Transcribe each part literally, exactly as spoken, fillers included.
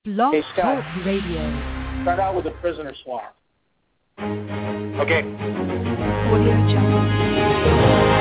Blog Hey, Scott. Talk Radio. Start out with a prisoner swap. Okay. Audio Jungle.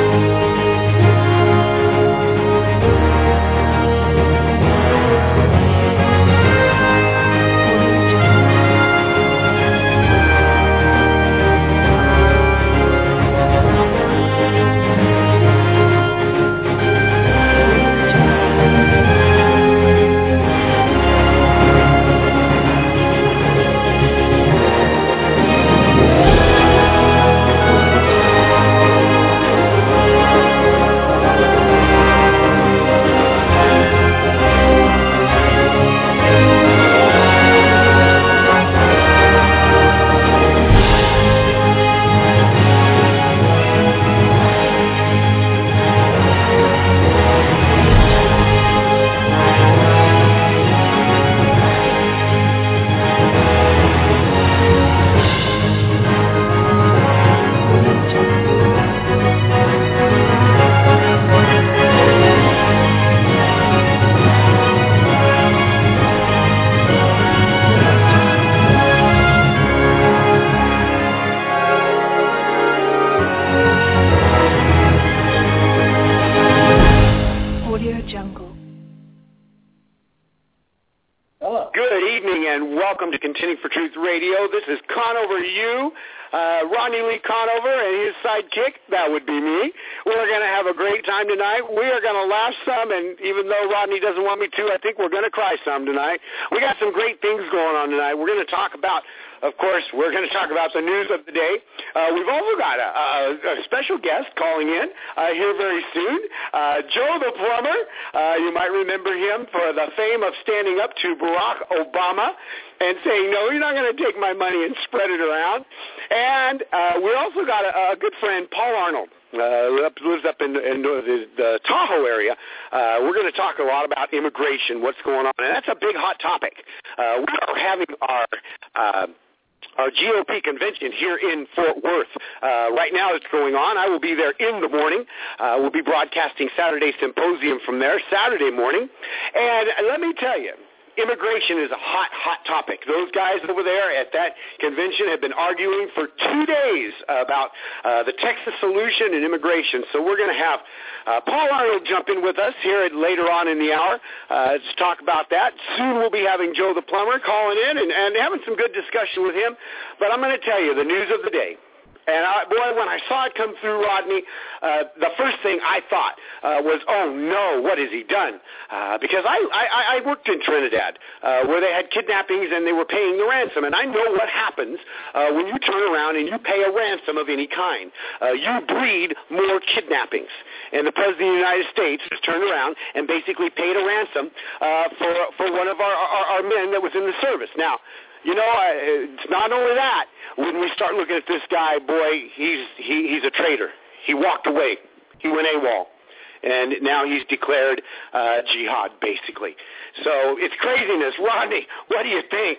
For Truth Radio. This is Conover U, uh, Ronnie Lee Conover and his sidekick, that would be me. We're going to have a great time tonight. We are going to laugh some, and even though Rodney doesn't want me to, I think we're going to cry some tonight. We got some great things going on tonight. We're going to talk about, of course, we're going to talk about the news of the day. Uh, we've also got a, a, a special guest calling in uh, here very soon, uh, Joe the Plumber. Uh, you might remember him for the fame of standing up to Barack Obama and saying, no, you're not going to take my money and spread it around. And uh, we also got a, a good friend, Paul Arnold, uh, lives up in, in the, the Tahoe area. Uh, we're going to talk a lot about immigration, what's going on, and that's a big hot topic. Uh, we are having our... Uh, Our G O P convention here in Fort Worth. Uh, right now it's going on. I will be there in the morning. Uh, we'll be broadcasting Saturday Symposium from there Saturday morning. And let me tell you, immigration is a hot, hot topic. Those guys over there at that convention have been arguing for two days about uh, the Texas solution and immigration. So we're going to have uh, Paul Arnold jump in with us here later on in the hour uh, to talk about that. Soon we'll be having Joe the Plumber calling in and, and having some good discussion with him. But I'm going to tell you the news of the day. And, I, boy, when I saw it come through, Rodney, uh, the first thing I thought uh, was, oh, no, what has he done? Uh, because I, I, I worked in Trinidad uh, where they had kidnappings and they were paying the ransom. And I know what happens uh, when you turn around and you pay a ransom of any kind. Uh, you breed more kidnappings. And the President of the United States has turned around and basically paid a ransom uh, for, for one of our, our, our men that was in the service. Now, you know, it's not only that. When we start looking at this guy, boy, he's he, he's a traitor. He walked away. He went AWOL. And now he's declared uh, jihad, basically. So it's craziness. Rodney, what do you think?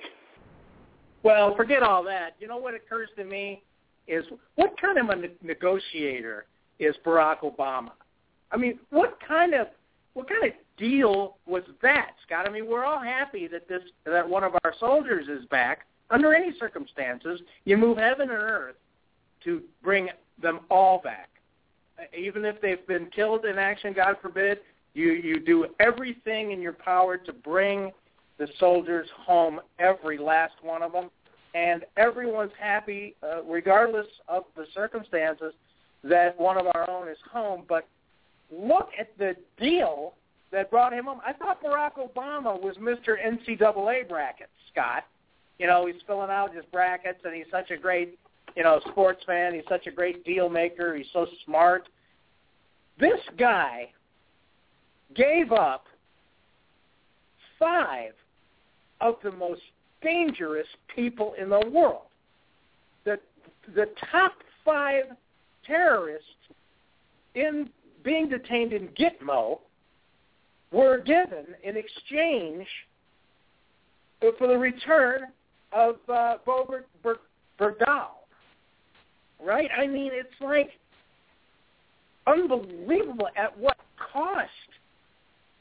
Well, forget all that. You know what occurs to me is what kind of a ne- negotiator is Barack Obama? I mean, what kind of what kind of deal was that, Scott? I mean, we're all happy that this that one of our soldiers is back. Under any circumstances, you move heaven and earth to bring them all back. Even if they've been killed in action, God forbid, you, you do everything in your power to bring the soldiers home, every last one of them. And everyone's happy, uh, regardless of the circumstances, that one of our own is home. But look at the deal that brought him home. I thought Barack Obama was Mister N C double A brackets, Scott. You know, he's filling out his brackets, and he's such a great, you know, sports fan. He's such a great deal maker. He's so smart. This guy gave up five of the most dangerous people in the world. The, the top five terrorists in being detained in Gitmo were given in exchange for the return of uh, Boebert Bergdahl, right? I mean, it's like unbelievable at what cost.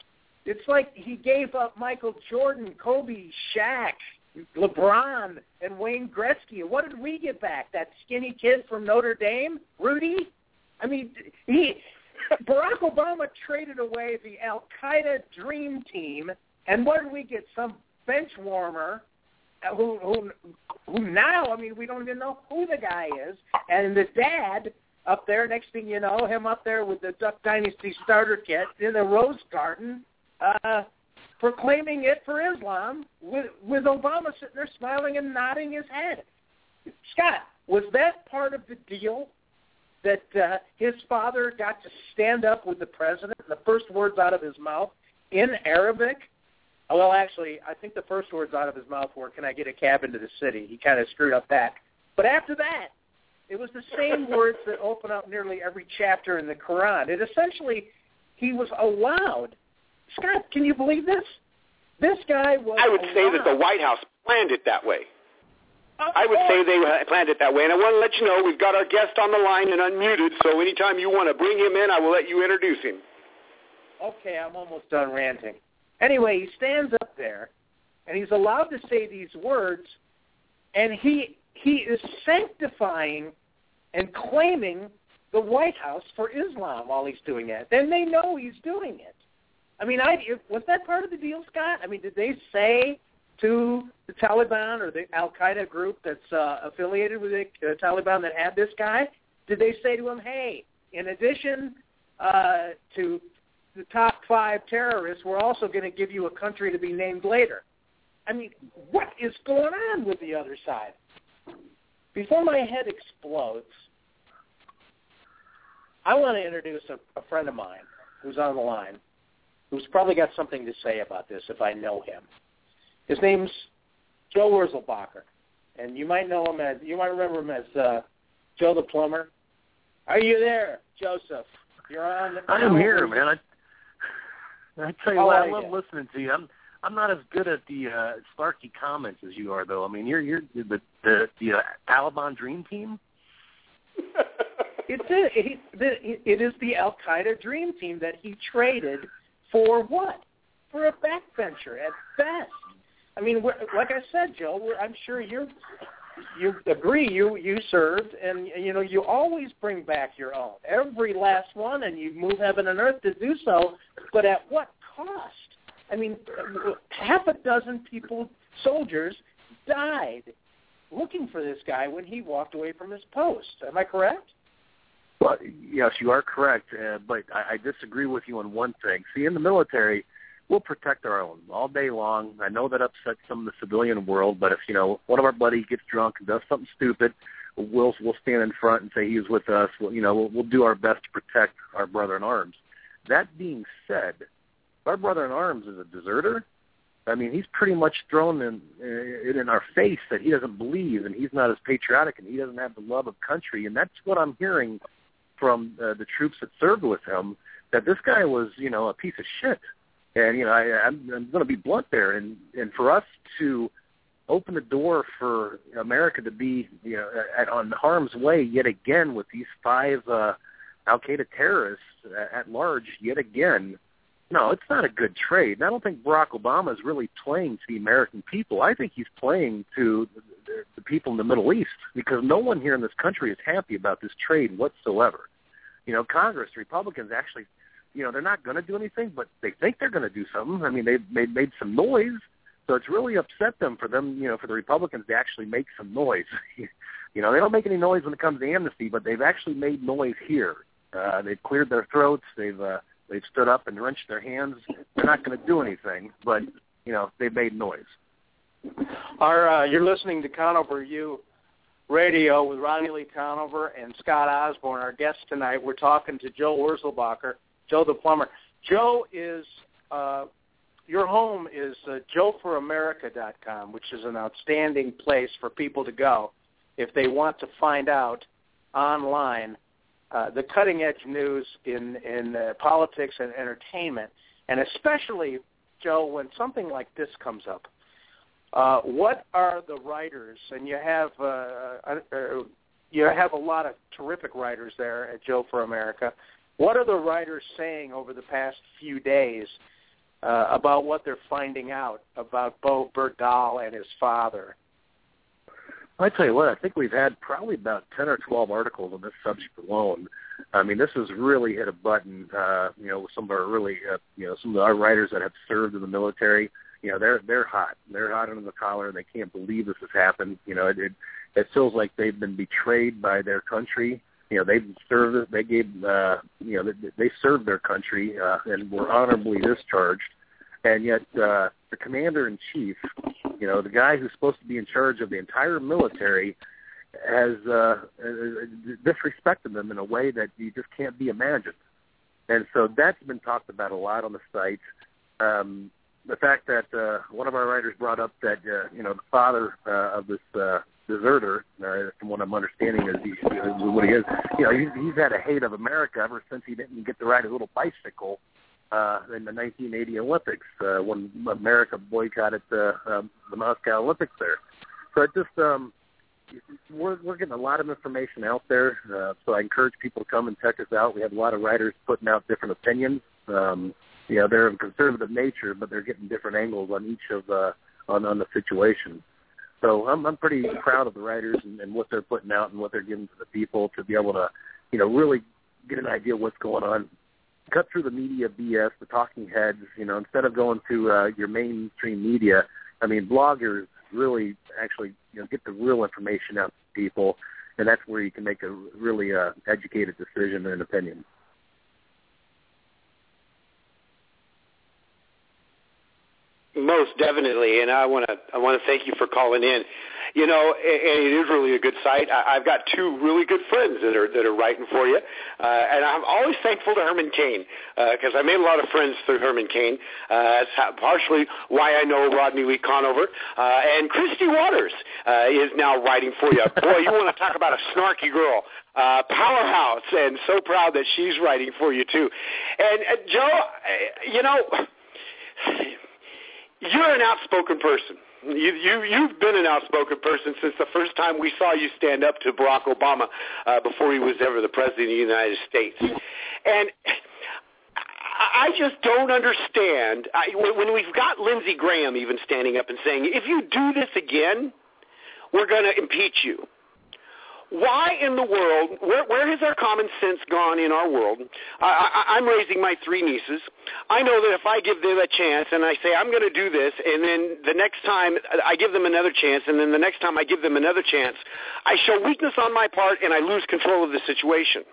It's like he gave up Michael Jordan, Kobe, Shaq, LeBron, and Wayne Gretzky. What did we get back? That skinny kid from Notre Dame, Rudy? I mean, he Barack Obama traded away the Al-Qaeda dream team, and what did we get? Some bench warmer who, who, who now, I mean, we don't even know who the guy is, and the dad up there, next thing you know, him up there with the Duck Dynasty starter kit in the Rose Garden, uh, proclaiming it for Islam, with, with Obama sitting there smiling and nodding his head. Scott, was that part of the deal, that uh, his father got to stand up with the president, and the first words out of his mouth in Arabic? Well, actually, I think the first words out of his mouth were, "Can I get a cab into the city?" He kind of screwed up that. But after that, it was the same words that open up nearly every chapter in the Quran. It essentially, he was allowed. Scott, can you believe this? This guy was I would allowed. say that the White House planned it that way. Of I would course. say they planned it that way. And I want to let you know we've got our guest on the line and unmuted, so anytime you want to bring him in, I will let you introduce him. Okay, I'm almost done ranting. Anyway, he stands up there, and he's allowed to say these words, and he he is sanctifying and claiming the White House for Islam while he's doing it. Then they know he's doing it. I mean, I, was that part of the deal, Scott? I mean, did they say to the Taliban or the Al-Qaeda group that's uh, affiliated with the uh, Taliban that had this guy, did they say to him, hey, in addition uh, to the top five terrorists, we're also going to give you a country to be named later? I mean, what is going on with the other side? Before my head explodes, I want to introduce a, a friend of mine who's on the line, who's probably got something to say about this if I know him. His name's Joe Wurzelbacher, and you might know him as, you might remember him as uh, Joe the Plumber. Are you there, Joseph? You're on. I am here, man. I, I tell you How what, are I love you? listening to you. I'm I'm not as good at the uh, snarky comments as you are, though. I mean, you're you're the the, the uh, Taliban dream team. It's a, it, the, it is the Al-Qaeda dream team that he traded for what? For a backbencher at best. I mean, we're, like I said, Joe, we're, I'm sure you you agree. You you served, and you know you always bring back your own, every last one, and you move heaven and earth to do so. But at what cost? I mean, half a dozen people, soldiers, died looking for this guy when he walked away from his post. Am I correct? Well, yes, you are correct, uh, but I, I disagree with you on one thing. See, in the military, we'll protect our own all day long. I know that upsets some of the civilian world, but if, you know, one of our buddies gets drunk and does something stupid, we'll we'll stand in front and say he's with us. We'll, you know, we'll, we'll do our best to protect our brother in arms. That being said, our brother in arms is a deserter. I mean, he's pretty much thrown in, in in our face that he doesn't believe and he's not as patriotic and he doesn't have the love of country. And that's what I'm hearing from uh, the troops that served with him, that this guy was, you know, a piece of shit. And, you know, I, I'm, I'm going to be blunt there. And, and for us to open the door for America to be, you know, at, on harm's way yet again with these five uh, Al-Qaeda terrorists at large yet again, no, it's not a good trade. And I don't think Barack Obama is really playing to the American people. I think he's playing to the, the people in the Middle East, because no one here in this country is happy about this trade whatsoever. You know, Congress, Republicans actually, you know, they're not going to do anything, but they think they're going to do something. I mean, they've made, made some noise, so it's really upset them for them, you know, for the Republicans to actually make some noise. You know, they don't make any noise when it comes to amnesty, but they've actually made noise here. Uh, they've cleared their throats. They've uh, they've stood up and wrenched their hands. They're not going to do anything, but, you know, they've made noise. Our, uh, you're listening to Conover U Radio with Ronnie Lee Conover and Scott Osborne, our guests tonight. We're talking to Joe Wurzelbacher, Joe the Plumber. Joe is, uh, your home is uh, joe for america dot com, which is an outstanding place for people to go if they want to find out online uh, the cutting-edge news in, in uh, politics and entertainment, and especially, Joe, when something like this comes up. Uh, what are the writers, and you have uh, uh, you have a lot of terrific writers there at Joe for America. What are the writers saying over the past few days uh, about what they're finding out about Bo Berdahl and his father? I tell you what, I think we've had probably about ten or twelve articles on this subject alone. I mean, this has really hit a button. Uh, you know, some of our really, uh, you know, some of our writers that have served in the military. You know, they're they're hot. They're hot under the collar, and they can't believe this has happened. You know, it it, it feels like they've been betrayed by their country. You know, they've served. They gave. Uh, you know, they, they served their country uh, and were honorably discharged. And yet, uh, the commander in chief, you know, the guy who's supposed to be in charge of the entire military, has uh, disrespected them in a way that you just can't be imagined. And so that's been talked about a lot on the site. Um, the fact that uh, one of our writers brought up that, uh, you know, the father uh, of this uh, deserter, uh, from what I'm understanding is he, what he is, you know, he's, he's had a hate of America ever since he didn't get to ride a little bicycle uh, in the nineteen eighty Olympics uh, when America boycotted the, um, the Moscow Olympics there. So it just, um, we're, we're getting a lot of information out there, uh, so I encourage people to come and check us out. We have a lot of writers putting out different opinions. Um, you know, they're of conservative nature, but they're getting different angles on each of uh, on, on the situation. So I'm, I'm pretty proud of the writers and, and what they're putting out and what they're giving to the people to be able to, you know, really get an idea of what's going on. Cut through the media B S, the talking heads, you know, instead of going to uh, your mainstream media. I mean, bloggers really actually, you know, get the real information out to people, and that's where you can make a really uh, educated decision and opinion. Most definitely, and I want to I want to thank you for calling in. You know, and it is really a good site. I, I've got two really good friends that are that are writing for you, uh, and I'm always thankful to Herman Cain because uh, I made a lot of friends through Herman Cain. Uh, that's how, partially why I know Rodney Lee Conover, uh, and Christy Waters uh, is now writing for you. Boy, you want to talk about a snarky girl. Uh, powerhouse, and so proud that she's writing for you too. And uh, Joe, uh, you know. You're an outspoken person. You, you, you've been an outspoken person since the first time we saw you stand up to Barack Obama uh, before he was ever the president of the United States. And I just don't understand. I, when we've got Lindsey Graham even standing up and saying, if you do this again, we're going to impeach you. Why in the world, where, where has our common sense gone in our world? I, I, I'm raising my three nieces. I know that if I give them a chance and I say I'm going to do this, and then the next time I give them another chance, and then the next time I give them another chance, I show weakness on my part and I lose control of the situation.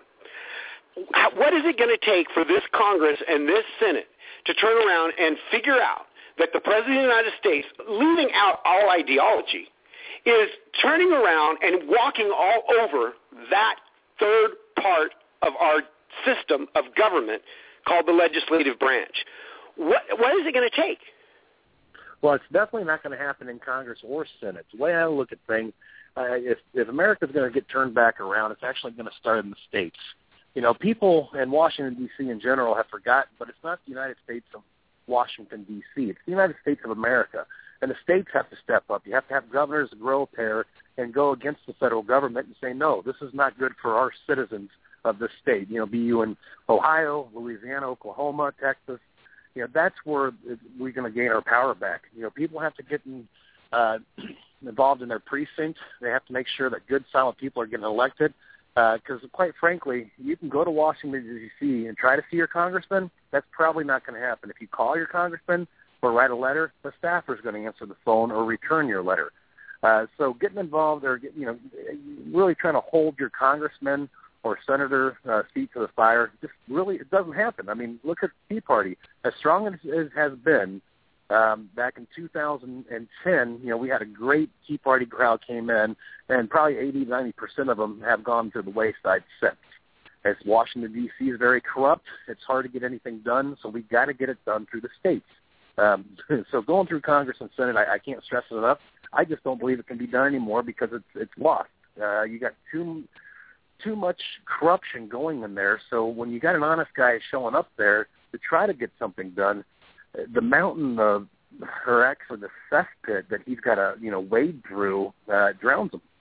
What is it going to take for this Congress and this Senate to turn around and figure out that the President of the United States, leaving out all ideology, is turning around and walking all over that third part of our system of government called the legislative branch? What, what is it going to take? Well, it's definitely not going to happen in Congress or Senate. The way I look at things, uh, if, if America's going to get turned back around, it's actually going to start in the states. You know, people in Washington, D C in general have forgotten, but it's not the United States of Washington, D C It's the United States of America. And the states have to step up. You have to have governors grow a pair and go against the federal government and say, no, this is not good for our citizens of this state. You know, be you in Ohio, Louisiana, Oklahoma, Texas. You know, that's where we're going to gain our power back. You know, people have to get in, uh, involved in their precincts. They have to make sure that good, solid people are getting elected. Because, uh, quite frankly, you can go to Washington, D C and try to see your congressman. That's probably not going to happen. If you call your congressman or write a letter, the staffer is going to answer the phone or return your letter. Uh, so getting involved or, you know, really trying to hold your congressman or senator uh, feet to the fire, just really, it doesn't happen. I mean, look at the Tea Party. As strong as it has been, um, back in two thousand ten, you know, we had a great Tea Party crowd came in, and probably eighty, ninety percent of them have gone to the wayside since. As Washington, D C is very corrupt, it's hard to get anything done, so we've got to get it done through the states. Um, so going through Congress and Senate, I, I can't stress it enough. I just don't believe it can be done anymore because it's it's lost. Uh, you got too too much corruption going in there. So when you got an honest guy showing up there to try to get something done, the mountain of, or actually the cesspit that he's got to you know wade through uh, drowns him.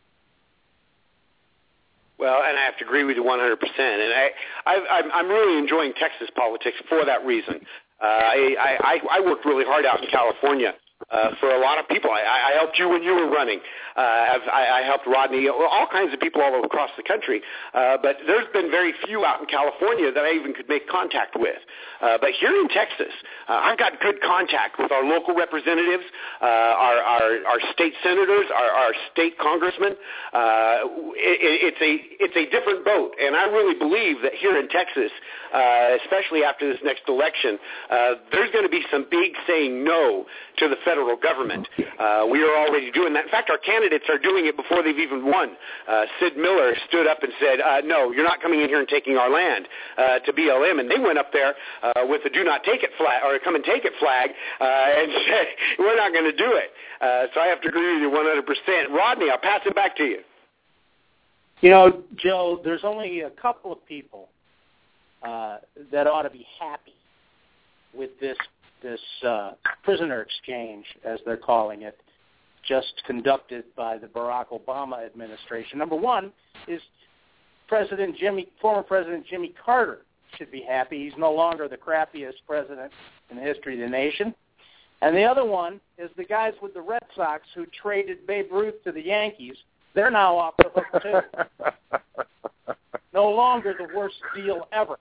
Well, and I have to agree with you one hundred percent. And I, I, I'm really enjoying Texas politics for that reason. Uh, I, I, I worked really hard out in California uh, for a lot of people. I, I helped you when you were running. Uh, I, I helped Rodney, all kinds of people all across the country. Uh, but there's been very few out in California that I even could make contact with. Uh, but here in Texas, uh, I've got good contact with our local representatives, uh, our, our, our state senators, our, our state congressmen. Uh, it, it's a it's a different boat, and I really believe that here in Texas, uh, especially after this next election, uh, there's going to be some big saying no to the federal government. Uh, we are already doing that. In fact, our candidates are doing it before they've even won. Uh, Sid Miller stood up and said, uh, no, you're not coming in here and taking our land uh, to B L M, and they went up there uh, with the do not take it flag, or come and take it flag, uh, and said, we're not going to do it. Uh, so I have to agree with you one hundred percent. Rodney, I'll pass it back to you. You know, Joe, there's only a couple of people uh, that ought to be happy with this this uh, prisoner exchange, as they're calling it, just conducted by the Barack Obama administration. Number one is President Jimmy, former President Jimmy Carter should be happy. He's no longer the crappiest president in the history of the nation. And the other one is the guys with the Red Sox who traded Babe Ruth to the Yankees. They're now off the hook, too. No longer the worst deal ever.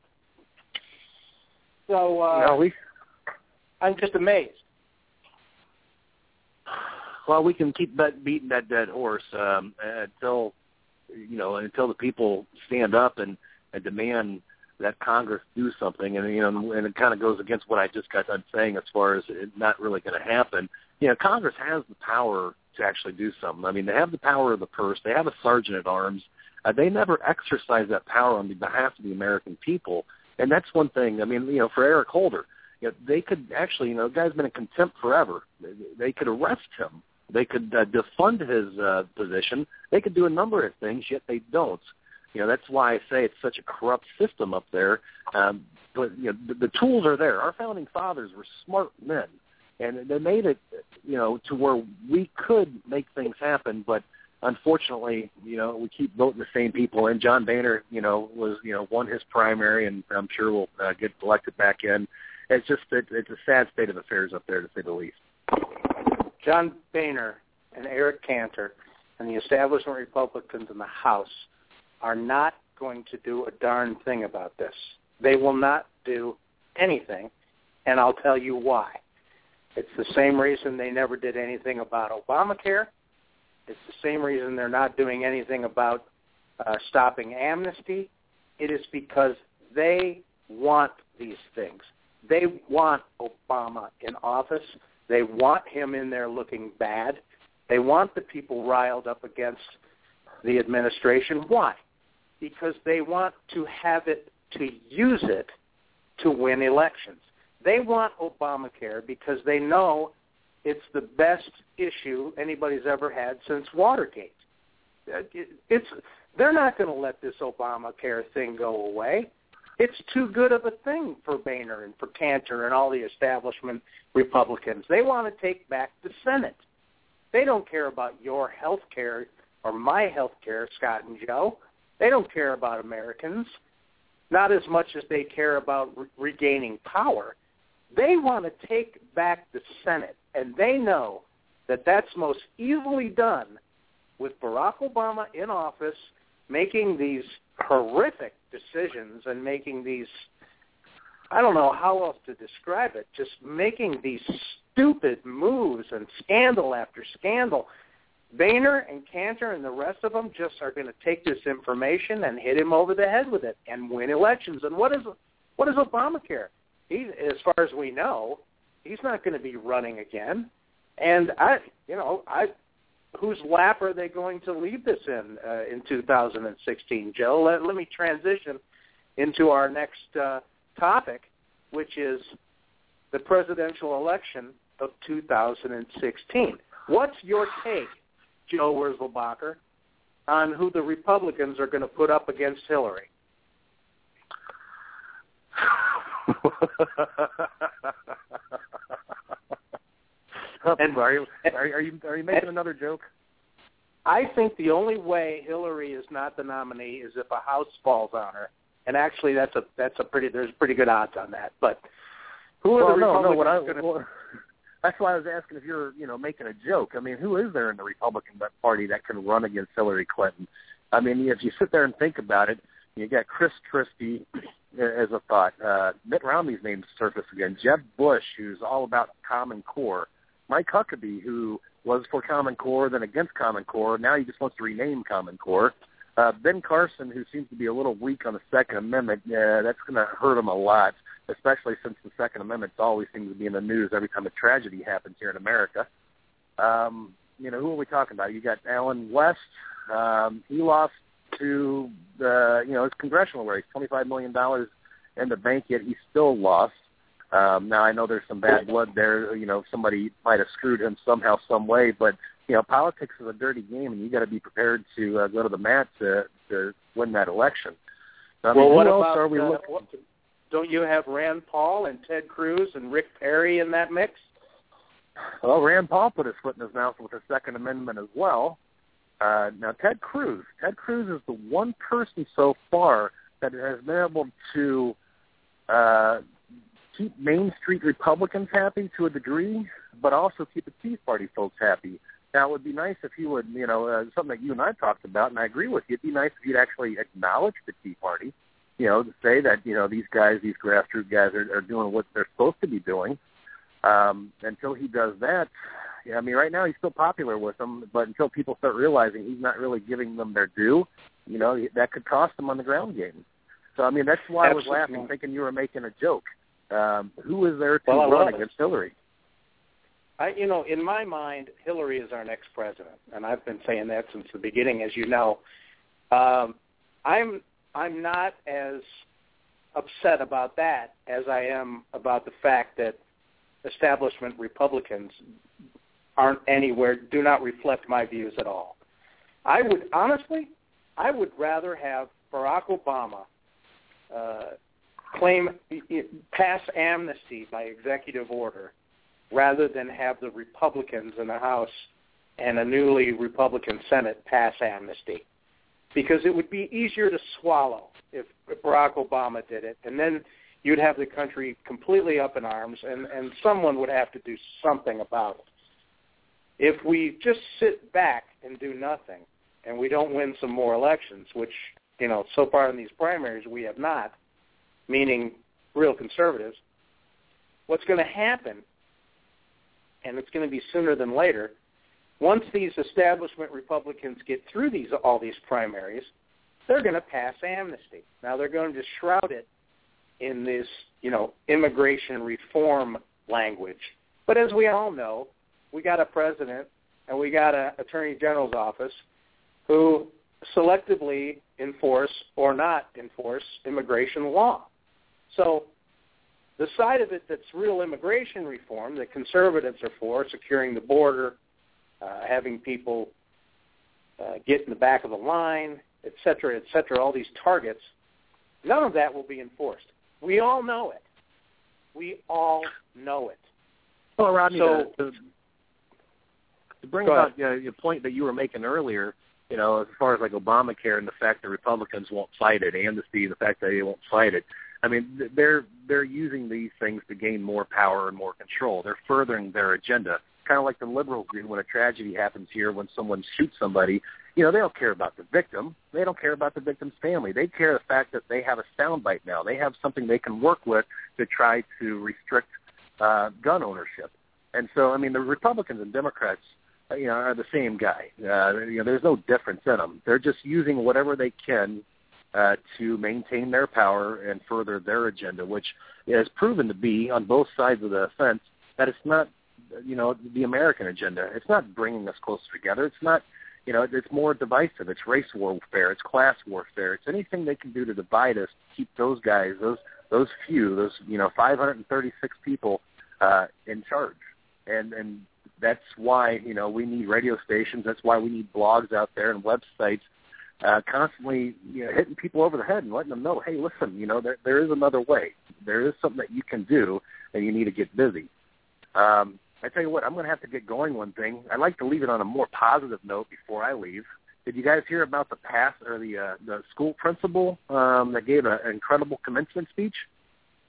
So uh, no, we... I'm just amazed. Well, we can keep bet, beating that dead horse um, until, you know, until the people stand up and, and demand that Congress do something. And, you know, and it kind of goes against what I just got done saying as far as it not really going to happen. You know, Congress has the power to actually do something. I mean, they have the power of the purse. They have a sergeant at arms. Uh, they never exercise that power on behalf of the American people. And that's one thing. I mean, you know, for Eric Holder, you know, they could actually, you know, the guy's been in contempt forever. They, they could arrest him. They could uh, defund his uh, position. They could do a number of things, yet they don't. You know, that's why I say it's such a corrupt system up there. Um, but, you know, the, the tools are there. Our founding fathers were smart men, and they made it, you know, to where we could make things happen. But unfortunately, you know, we keep voting the same people. And John Boehner, you know, was, you know, won his primary, and I'm sure will uh, get elected back in. It's just that it's a sad state of affairs up there, to say the least. John Boehner and Eric Cantor and the establishment Republicans in the House are not going to do a darn thing about this. They will not do anything, and I'll tell you why. It's the same reason they never did anything about Obamacare. It's the same reason they're not doing anything about uh, stopping amnesty. It is because they want these things. They want Obama in office. They want him in there looking bad. They want the people riled up against the administration. Why? Because they want to have it, to use it to win elections. They want Obamacare because they know it's the best issue anybody's ever had since Watergate. It's, they're not going to let this Obamacare thing go away. It's too good of a thing for Boehner and for Cantor and all the establishment Republicans. They want to take back the Senate. They don't care about your health care or my health care, Scott and Joe. They don't care about Americans, not as much as they care about re- regaining power. They want to take back the Senate, and they know that that's most easily done with Barack Obama in office making these horrific decisions and making these, I don't know how else to describe it, just making these stupid moves and scandal after scandal. Boehner and Cantor and the rest of them just are going to take this information and hit him over the head with it and win elections. And what is what is Obamacare? He, as far as we know, he's not going to be running again. And I, you know, I, whose lap are they going to leave this in uh, in two thousand sixteen, Joe? Let, let me transition into our next uh, topic, which is the presidential election of two thousand sixteen. What's your take, Joe Wurzelbacher, on who the Republicans are going to put up against Hillary? and are you, are, are you are you making and, another joke? I think the only way Hillary is not the nominee is if a house falls on her, and actually that's a that's a pretty there's pretty good odds on that. But Who are well, the no, Republicans no, what I, going to... well, that's why I was asking if you're, you know, making a joke. I mean, who is there in the Republican Party that can run against Hillary Clinton? I mean, if you sit there and think about it, you got Chris Christie as a thought. Uh, Mitt Romney's name surfaced again. Jeb Bush, who's all about Common Core. Mike Huckabee, who was for Common Core, then against Common Core. Now he just wants to rename Common Core. Uh, Ben Carson, who seems to be a little weak on the Second Amendment, uh, that's going to hurt him a lot, especially since the Second Amendment always seems to be in the news every time a tragedy happens here in America. Um, you know, who are we talking about? You got Alan West. Um, he lost to the, you know, his congressional race, twenty-five million dollars in the bank, yet he still lost. Um, now, I know there's some bad blood there. You know, somebody might have screwed him somehow, some way. But, you know, politics is a dirty game, and you got to be prepared to uh, go to the mat to, to win that election. I mean, well, what who else about, are we uh, looking? what, don't you have Rand Paul and Ted Cruz and Rick Perry in that mix? Well, Rand Paul put his foot in his mouth with the Second Amendment as well. Uh, now, Ted Cruz. Ted Cruz is the one person so far that has been able to uh, keep Main Street Republicans happy to a degree, but also keep the Tea Party folks happy. Now, it would be nice if you would, you know, uh, something that you and I talked about, and I agree with you, it'd be nice if you'd actually acknowledge the Tea Party, you know, to say that, you know, these guys, these grassroots guys are, are doing what they're supposed to be doing. Um, until he does that, yeah, I mean, right now he's still popular with them, but until people start realizing he's not really giving them their due, you know, that could cost them on the ground game. So, I mean, that's why Absolutely. I was laughing, thinking you were making a joke. Um, who is there to well, run was. against Hillary? I, you know, in my mind, Hillary is our next president, and I've been saying that since the beginning, as you know. Um, I'm I'm not as upset about that as I am about the fact that establishment Republicans aren't anywhere, do not reflect my views at all. I would, honestly, I would rather have Barack Obama uh, claim, pass amnesty by executive order rather than have the Republicans in the House and a newly Republican Senate pass amnesty. Because it would be easier to swallow if Barack Obama did it, and then you'd have the country completely up in arms, and, and someone would have to do something about it. If we just sit back and do nothing, and we don't win some more elections, which, you know, so far in these primaries we have not, meaning real conservatives, what's going to happen, and it's going to be sooner than later, once these establishment Republicans get through these all these primaries, they're going to pass amnesty. Now, they're going to shroud it in this, you know, immigration reform language. But as we all know, we got a president and we got an attorney general's office who selectively enforce or not enforce immigration law. So the side of it that's real immigration reform that conservatives are for, securing the border, uh, having people uh, get in the back of the line, et cetera, et cetera, all these targets, none of that will be enforced. We all know it. We all know it. Well, Rodney, so, to, to bring about you know, your point that you were making earlier, you know, as far as like Obamacare and the fact that Republicans won't fight it, amnesty, the fact that they won't fight it. I mean, they're they're using these things to gain more power and more control. They're furthering their agenda, kind of like the liberals do when a tragedy happens here, when someone shoots somebody. You know, they don't care about the victim. They don't care about the victim's family. They care the fact that they have a soundbite now. They have something they can work with to try to restrict uh, gun ownership. And so, I mean, the Republicans and Democrats, you know, are the same guy. Uh, you know, there's no difference in them. They're just using whatever they can uh, to maintain their power and further their agenda, which has proven to be, on both sides of the fence, that it's not, you know, the American agenda. It's not bringing us closer together. It's not, you know, it's more divisive. It's race warfare. It's class warfare. It's anything they can do to divide us, to keep those guys, those those few, those, you know, five hundred thirty-six people uh, in charge. And and that's why, you know, we need radio stations. That's why we need blogs out there and websites uh, constantly, you know, hitting people over the head and letting them know, hey, listen, you know, there there is another way. There is something that you can do, and you need to get busy. Um, I tell you what, I'm going to have to get going one thing. I'd like to leave it on a more positive note before I leave. Did you guys hear about the past or the uh, the school principal um, that gave a, an incredible commencement speech?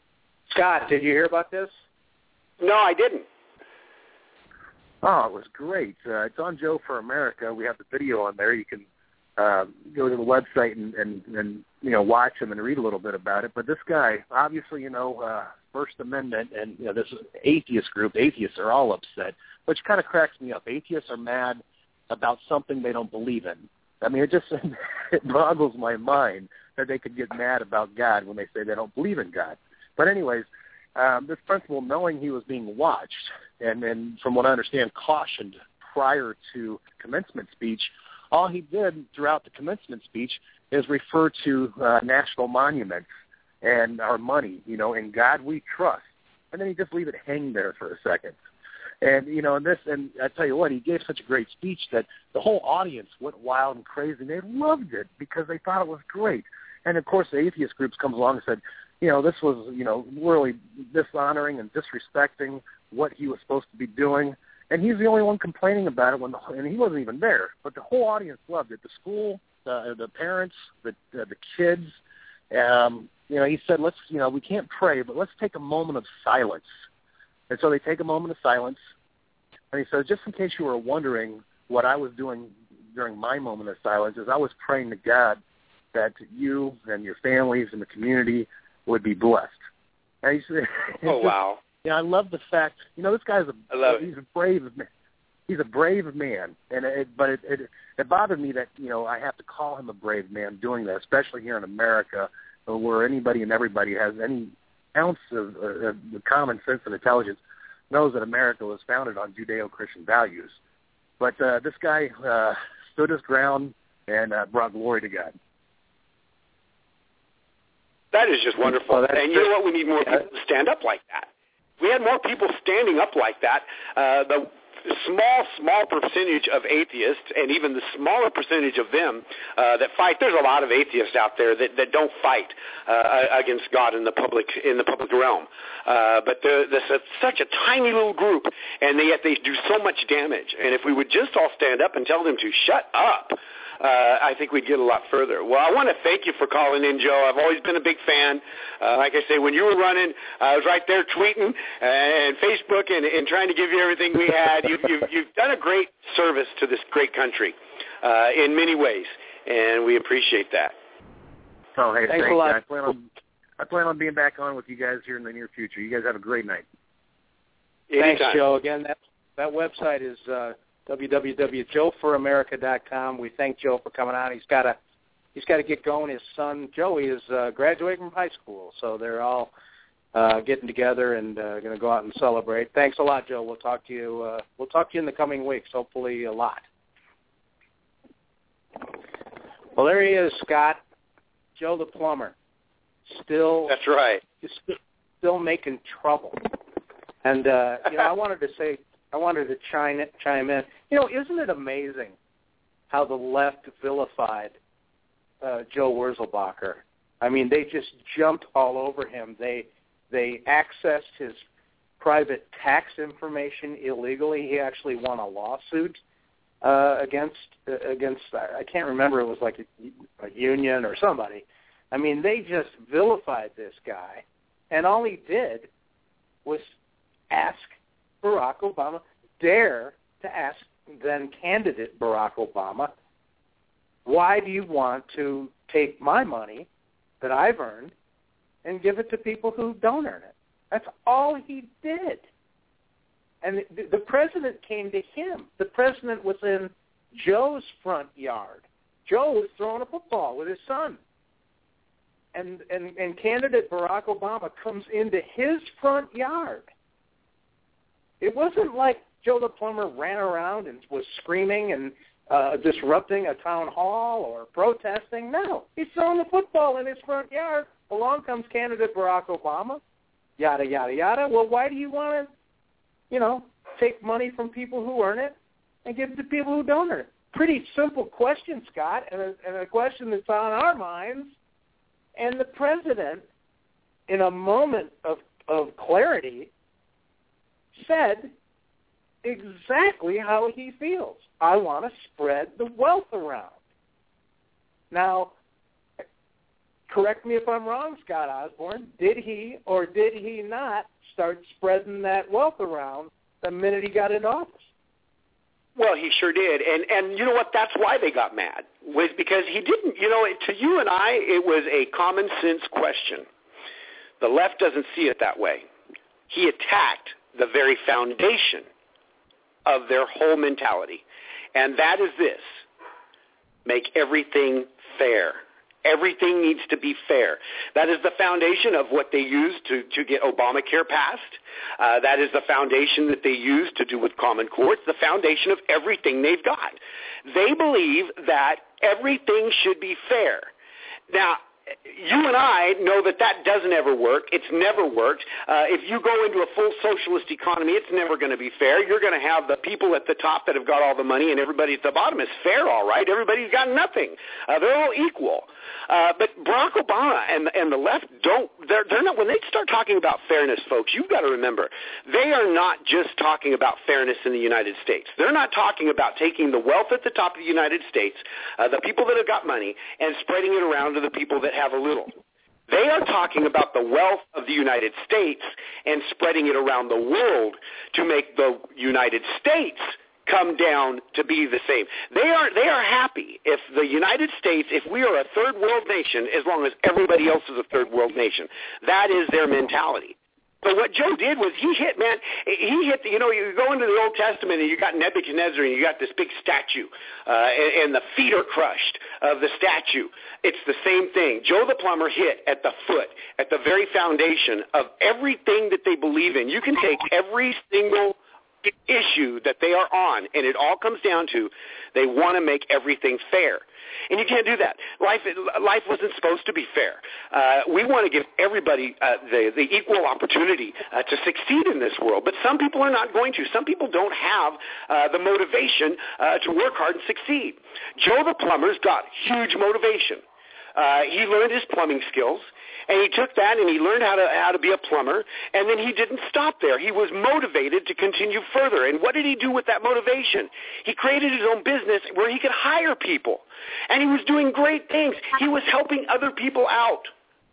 Scott, did you hear about this? No, I didn't. Oh, it was great. Uh, it's on Joe for America. We have the video on there. You can uh, go to the website and, and, and, you know, watch him and read a little bit about it. But this guy, obviously, you know, uh, First Amendment and, you know, this atheist group, atheists are all upset, which kind of cracks me up. Atheists are mad about something they don't believe in. I mean, it just it boggles my mind that they could get mad about God when they say they don't believe in God. But anyways, um, this principal, knowing he was being watched, and, and from what I understand, cautioned prior to commencement speech, all he did throughout the commencement speech is refer to uh, national monuments and our money, you know, in God we trust. And then he just leave it hang there for a second. And, you know, and this, and I tell you what, he gave such a great speech that the whole audience went wild and crazy, and they loved it because they thought it was great. And, of course, the atheist groups comes along and said, you know, this was, you know, really dishonoring and disrespecting what he was supposed to be doing. And he's the only one complaining about it, when the, and he wasn't even there. But the whole audience loved it. The school, the, the parents, the, the, the kids. Um, you know, he said, let's, you know, we can't pray, but let's take a moment of silence. And so they take a moment of silence. And he says, just in case you were wondering what I was doing during my moment of silence, is I was praying to God that you and your families and the community would be blessed. And he said, oh, wow. Yeah, I love the fact, you know, this guy's a, I love he's it. a brave man. He's a brave man. And it, but it, it, it bothered me that, you know, I have to call him a brave man doing that, especially here in America, where anybody and everybody has any ounce of uh, common sense and intelligence, knows that America was founded on Judeo-Christian values. But uh, this guy uh, stood his ground and uh, brought glory to God. That is just wonderful. Well, and you know what? We need more people to stand up like that. We had more people standing up like that. Uh, the small, small percentage of atheists, and even the smaller percentage of them uh, that fight. There's a lot of atheists out there that, that don't fight uh, against God in the public in the public realm. Uh, but there's such a tiny little group, and they, yet they do so much damage. And if we would just all stand up and tell them to shut up, Uh, I think we'd get a lot further. Well, I want to thank you for calling in, Joe. I've always been a big fan. Uh, like I say, when you were running, I was right there tweeting and Facebook and, and trying to give you everything we had. You, you've, you've done a great service to this great country uh, in many ways, and we appreciate that. Oh, hey, thanks, thanks a lot. I plan on I plan on being back on with you guys here in the near future. You guys have a great night. Anytime. Thanks, Joe. Again, that that website is uh, w w w dot joe for america dot com. We thank Joe for coming on. He's got to he's got to get going. His son Joey is uh, graduating from high school, so they're all uh, getting together and uh, going to go out and celebrate. Thanks a lot, Joe. We'll talk to you. Uh, we'll talk to you in the coming weeks. Hopefully, a lot. Well, there he is, Scott. Joe the plumber. Still. That's right. Still making trouble. And uh, you know, I wanted to say. I wanted to chime, chime in. You know, isn't it amazing how the left vilified uh, Joe Wurzelbacher? I mean, they just jumped all over him. They they accessed his private tax information illegally. He actually won a lawsuit uh, against uh, against I can't remember. It was like a, a union or somebody. I mean, they just vilified this guy, and all he did was ask Barack Obama, dare to ask then candidate Barack Obama, why do you want to take my money that I've earned and give it to people who don't earn it? That's all he did. And the, the president came to him. The president was in Joe's front yard. Joe was throwing a football with his son. And, and, and candidate Barack Obama comes into his front yard. It wasn't like Joe the plumber ran around and was screaming and uh, disrupting a town hall or protesting. No, he's throwing the football in his front yard. Along comes candidate Barack Obama, yada, yada, yada. Well, why do you want to, you know, take money from people who earn it and give it to people who don't earn it? Pretty simple question, Scott, and a, and a question that's on our minds. And the president, in a moment of, of clarity, said exactly how he feels. I want to spread the wealth around. Now, correct me if I'm wrong, Scott Osborne, did he or did he not start spreading that wealth around the minute he got into office? Well, he sure did. And, and you know what? That's why they got mad, was because he didn't, you know, to you and I, it was a common sense question. The left doesn't see it that way. He attacked the very foundation of their whole mentality. And that is this: make everything fair. Everything needs to be fair. That is the foundation of what they used to, to get Obamacare passed. Uh, that is the foundation that they use to do with Common Core. It's the foundation of everything they've got. They believe that everything should be fair. Now, you and I know that that doesn't ever work. It's never worked. Uh, if you go into a full socialist economy, it's never going to be fair. You're going to have the people at the top that have got all the money, and everybody at the bottom is fair, all right. Everybody's got nothing. Uh, they're all equal. Uh, but Barack Obama and, and the left don't, they're, they're not, when they start talking about fairness, folks, you've got to remember, they are not just talking about fairness in the United States. They're not talking about taking the wealth at the top of the United States, uh, the people that have got money, and spreading it around to the people that have a little. They are talking about the wealth of the United States and spreading it around the world to make the United States come down to be the same. They are they are happy if the United States, if we are a third world nation, as long as everybody else is a third world nation. That is their mentality. So what Joe did was he hit, man, he hit, the, you know, you go into the Old Testament and you got Nebuchadnezzar and you got this big statue uh, and, and the feet are crushed of the statue. It's the same thing. Joe the plumber hit at the foot, at the very foundation of everything that they believe in. You can take every single issue that they are on, and it all comes down to they want to make everything fair. And you can't do that. Life life wasn't supposed to be fair. Uh, we want to give everybody uh, the, the equal opportunity uh, to succeed in this world, but some people are not going to. Some people don't have uh, the motivation uh, to work hard and succeed. Joe the plumber's got huge motivation. Uh, he learned his plumbing skills, and he took that and he learned how to how to be a plumber, and then he didn't stop there. He was motivated to continue further. And what did he do with that motivation? He created his own business where he could hire people, and he was doing great things. He was helping other people out.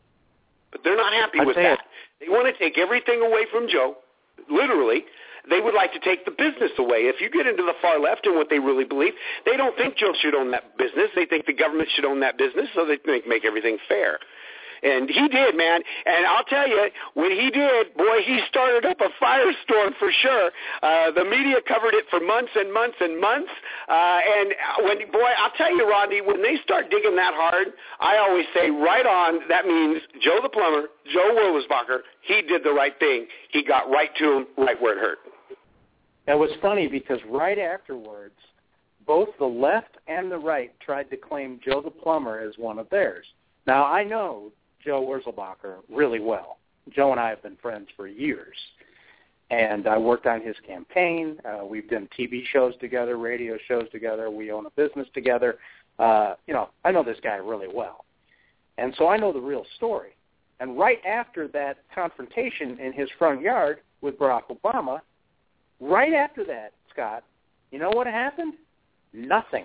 But they're not happy with that. They want to take everything away from Joe, literally. They would like to take the business away. If you get into the far left and what they really believe, they don't think Joe should own that business. They think the government should own that business, so they think make everything fair. And he did, man. And I'll tell you, when he did, boy, he started up a firestorm for sure. Uh, the media covered it for months and months and months. Uh, and when, boy, I'll tell you, Rodney, when they start digging that hard, I always say right on, that means Joe the plumber, Joe Wurlesbacher, he did the right thing. He got right to him, right where it hurt. It was funny because right afterwards, both the left and the right tried to claim Joe the plumber as one of theirs. Now, I know Joe Wurlesbacher really well. Joe and I have been friends for years, and I worked on his campaign. Uh, we've done T V shows together, radio shows together. We own a business together. Uh, you know, I know this guy really well, and so I know the real story. And right after that confrontation in his front yard with Barack Obama, right after that, Scott, you know what happened? Nothing.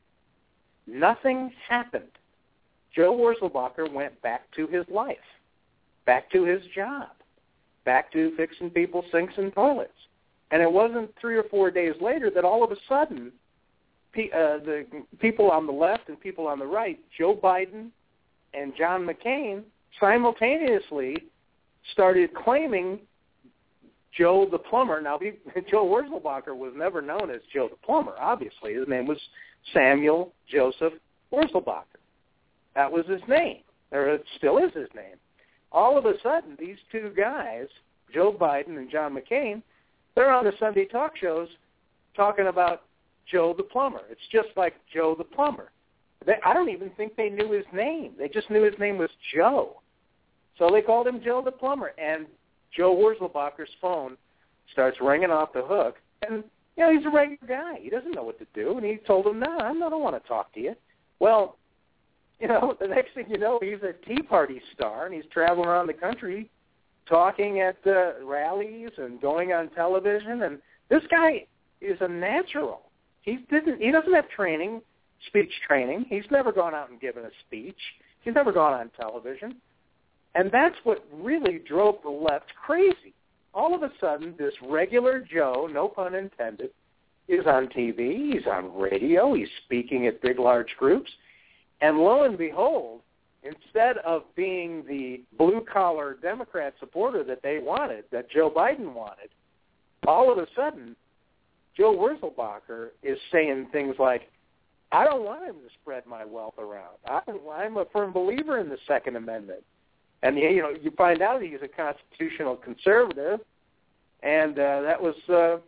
Nothing happened. Joe Wurlesbacher went back to his life, back to his job, back to fixing people's sinks and toilets. And it wasn't three or four days later that all of a sudden pe- uh, the people on the left and people on the right, Joe Biden and John McCain, simultaneously started claiming Joe the plumber. Now, he, Joe Wurlesbacher was never known as Joe the plumber, obviously. His name was Samuel Joseph Wurlesbacher. That was his name, or it still is his name. All of a sudden, these two guys, Joe Biden and John McCain, they're on the Sunday talk shows talking about Joe the plumber. It's just like Joe the plumber. They, I don't even think they knew his name. They just knew his name was Joe. So they called him Joe the plumber. And Joe Wurlesbacher's phone starts ringing off the hook. And, you know, he's a regular guy. He doesn't know what to do. And he told him, no, I don't want to talk to you. Well, you know, the next thing you know, he's a Tea Party star, and he's traveling around the country talking at uh, rallies and going on television. And this guy is a natural. He didn't. He doesn't have training, speech training. He's never gone out and given a speech. He's never gone on television. And that's what really drove the left crazy. All of a sudden, this regular Joe, no pun intended, is on T V, he's on radio, he's speaking at big, large groups, and lo and behold, instead of being the blue-collar Democrat supporter that they wanted, that Joe Biden wanted, all of a sudden, Joe Wurzelbacher is saying things like, I don't want him to spread my wealth around. I'm a firm believer in the Second Amendment. And, you know, you find out he's a constitutional conservative, and uh, that was... Uh,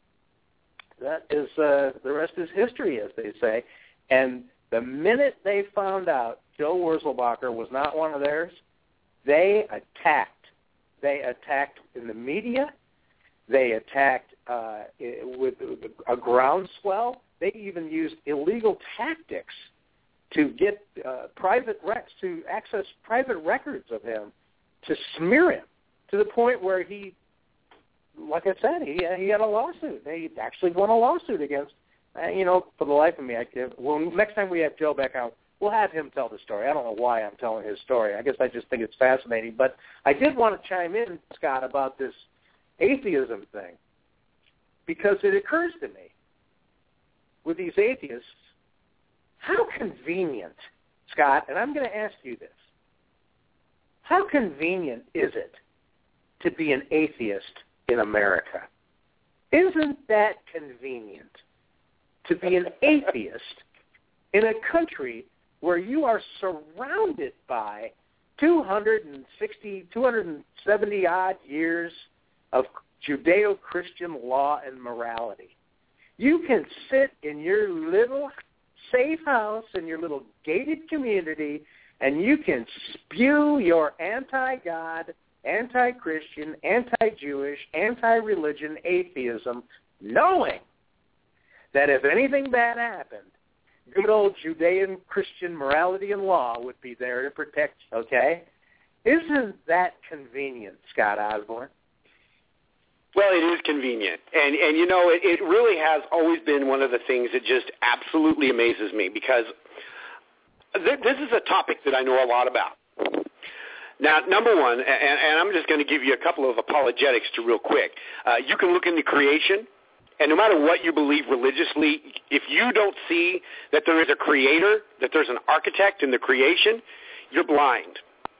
That is, uh, the rest is history, as they say. And the minute they found out Joe Wurzelbacher was not one of theirs, they attacked. They attacked in the media. They attacked uh, with a groundswell. They even used illegal tactics to get uh, private recs, to access private records of him, to smear him, to the point where he, like I said, he he had a lawsuit. He actually won a lawsuit against, uh, you know, for the life of me, I can, well, next time we have Joe back on, we'll have him tell the story. I don't know why I'm telling his story. I guess I just think it's fascinating. But I did want to chime in, Scott, about this atheism thing, because it occurs to me, with these atheists, how convenient, Scott, and I'm going to ask you this, how convenient is it to be an atheist in America? Isn't that convenient to be an atheist in a country where you are surrounded by two hundred sixty, two hundred seventy odd years of Judeo-Christian law and morality? You can sit in your little safe house, in your little gated community, and you can spew your anti-God, anti-Christian, anti-Jewish, anti-religion atheism, knowing that if anything bad happened, good old Judean Christian morality and law would be there to protect you, okay? Isn't that convenient, Scott Osborne? Well, it is convenient. And, and you know, it, it really has always been one of the things that just absolutely amazes me, because th- this is a topic that I know a lot about. Now, number one, and, and I'm just going to give you a couple of apologetics to real quick. Uh, you can look into creation, and no matter what you believe religiously, if you don't see that there is a creator, that there's an architect in the creation, you're blind.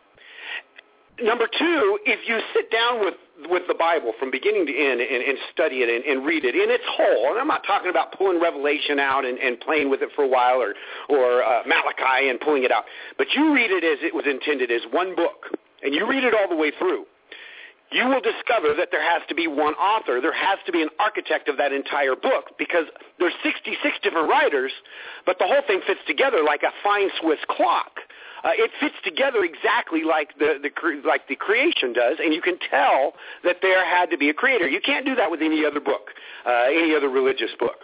Number two, if you sit down with, with the Bible from beginning to end and, and study it and, and read it in its whole, and I'm not talking about pulling Revelation out and, and playing with it for a while, or, or uh, Malachi and pulling it out, but you read it as it was intended, as one book, and you read it all the way through, you will discover that there has to be one author. There has to be an architect of that entire book, because there's sixty-six different writers, but the whole thing fits together like a fine Swiss clock. Uh, it fits together exactly like the, the like the creation does, and you can tell that there had to be a creator. You can't do that with any other book, uh, any other religious book.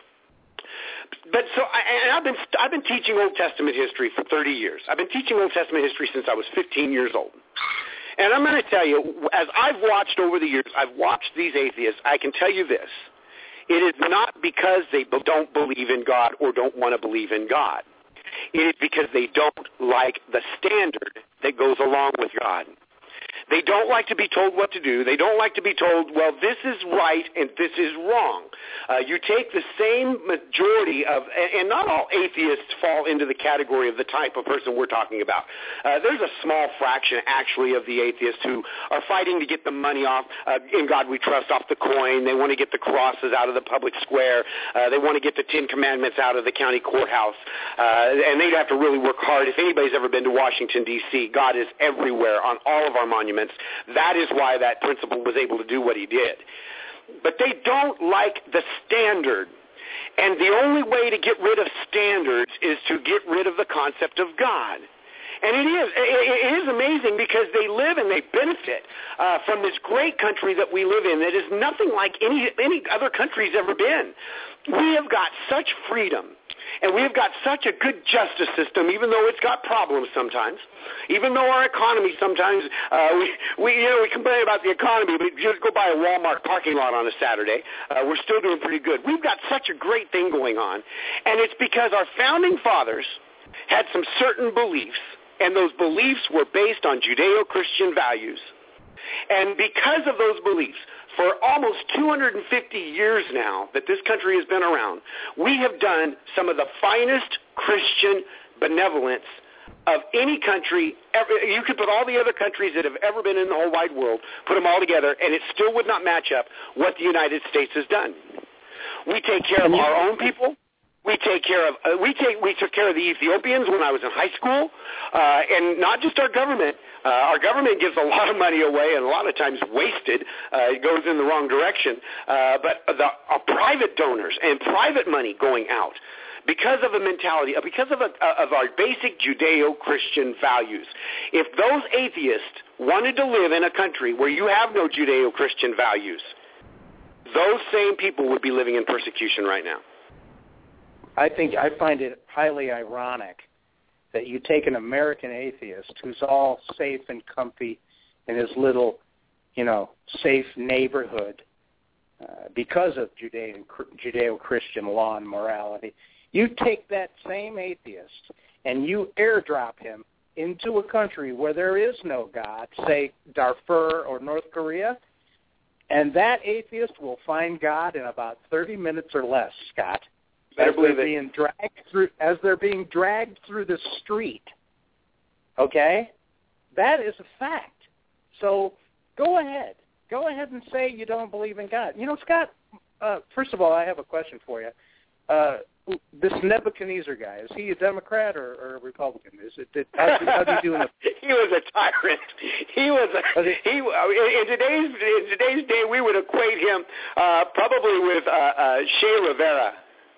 But so, I, and I've been I've been teaching Old Testament history for thirty years. I've been teaching Old Testament history since I was fifteen years old. And I'm going to tell you, as I've watched over the years, I've watched these atheists. I can tell you this: it is not because they don't believe in God or don't want to believe in God. It is because they don't like the standard that goes along with God. They don't like to be told what to do. They don't like to be told, well, this is right and this is wrong. Uh, you take the same majority of, and not all atheists fall into the category of the type of person we're talking about. Uh, there's a small fraction, actually, of the atheists who are fighting to get the money off, uh, in God we trust, off the coin. They want to get the crosses out of the public square. Uh, they want to get the Ten Commandments out of the county courthouse. Uh, and they'd have to really work hard. If anybody's ever been to Washington, D C, God is everywhere on all of our monuments. That is why that principal was able to do what he did. But they don't like the standard. And the only way to get rid of standards is to get rid of the concept of God. And it is it is amazing, because they live and they benefit uh, from this great country that we live in that is nothing like any any other country's ever been. We have got such freedom, and we've got such a good justice system, even though it's got problems sometimes. Even though our economy sometimes, uh, we, we, you know, we complain about the economy, but if you just go by a Walmart parking lot on a Saturday, uh, we're still doing pretty good. We've got such a great thing going on, and it's because our founding fathers had some certain beliefs and those beliefs were based on Judeo-Christian values. And because of those beliefs, for almost two hundred fifty years now that this country has been around, we have done some of the finest Christian benevolence of any country. Ever. You could put all the other countries that have ever been in the whole wide world, put them all together, and it still would not match up what the United States has done. We take care of our own people. We take care of uh, we take we took care of the Ethiopians when I was in high school, uh, and not just our government. Uh, our government gives a lot of money away, and a lot of times wasted. Uh, it goes in the wrong direction. Uh, but the uh, private donors and private money going out because of a mentality, uh, because of a, uh, of our basic Judeo-Christian values. If those atheists wanted to live in a country where you have no Judeo-Christian values, those same people would be living in persecution right now. I think I find it highly ironic that you take an American atheist who's all safe and comfy in his little, you know, safe neighborhood uh, because of Judean, Judeo-Christian law and morality. You take that same atheist and you airdrop him into a country where there is no God, say Darfur or North Korea, and that atheist will find God in about thirty minutes or less, Scott. As they're being dragged through, as they're being dragged through the street, okay? That is a fact. So go ahead. Go ahead and say you don't believe in God. You know, Scott, uh, first of all, I have a question for you. Uh, this Nebuchadnezzar guy, is he a Democrat or, or a Republican? Is it? Did, how do you do in the... He was a tyrant. He was a, he. In today's in today's day, we would equate him uh, probably with uh, uh, Che Rivera.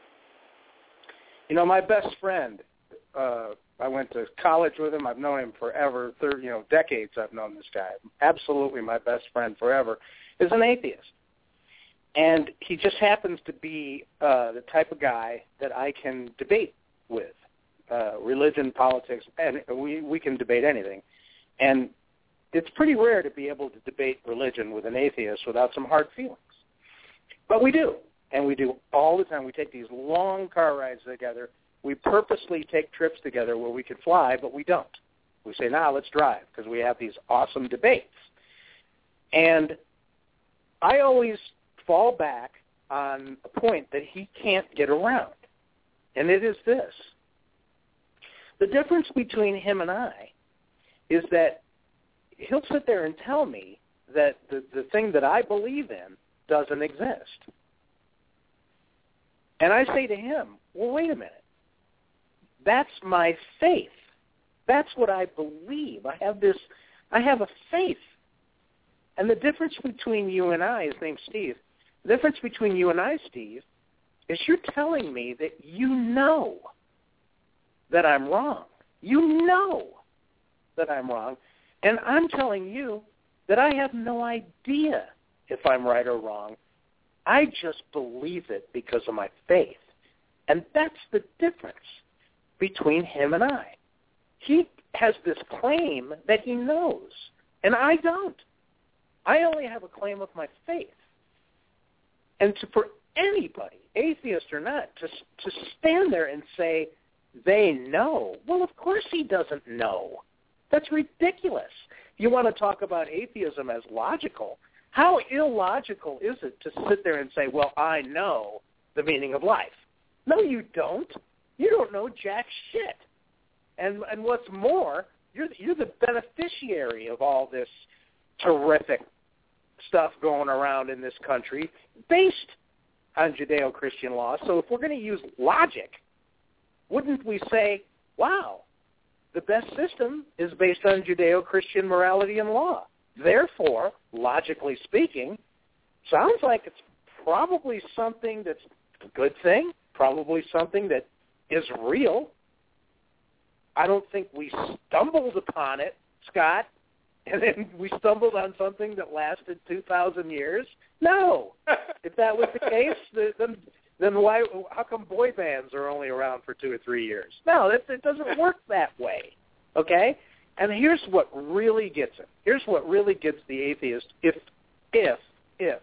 You know, my best friend, uh, I went to college with him. I've known him forever, thirty, you know, decades I've known this guy. Absolutely my best friend forever, is an atheist. And he just happens to be uh, the type of guy that I can debate with. Uh, religion, politics, and we, we can debate anything. And it's pretty rare to be able to debate religion with an atheist without some hard feelings. But we do. And we do all the time. We take these long car rides together. We purposely take trips together where we could fly, but we don't. We say, nah, let's drive, because we have these awesome debates. And I always fall back on a point that he can't get around, and it is this. The difference between him and I is that he'll sit there and tell me that the, the thing that I believe in doesn't exist. And I say to him, well, wait a minute. That's my faith. That's what I believe. I have this, I have a faith. And the difference between you and I, his name's Steve, the difference between you and I, Steve, is you're telling me that you know that I'm wrong. You know that I'm wrong. And I'm telling you that I have no idea if I'm right or wrong. I just believe it because of my faith. And that's the difference between him and I. He has this claim that he knows, and I don't. I only have a claim of my faith. And to, for anybody, atheist or not, to, to stand there and say they know, well, of course he doesn't know. That's ridiculous. You want to talk about atheism as logical. How illogical is it to sit there and say, well, I know the meaning of life? No, you don't. You don't know jack shit. And and what's more, you're you're the beneficiary of all this terrific stuff going around in this country based on Judeo-Christian law. So if we're going to use logic, wouldn't we say, wow, the best system is based on Judeo-Christian morality and law? Therefore, logically speaking, sounds like it's probably something that's a good thing, probably something that is real. I don't think we stumbled upon it, Scott, and then we stumbled on something that lasted two thousand years. No. If that was the case, then then why? How come boy bands are only around for two or three years? No, that, it doesn't work that way, okay? And here's what really gets it. Here's what really gets the atheist if, if, if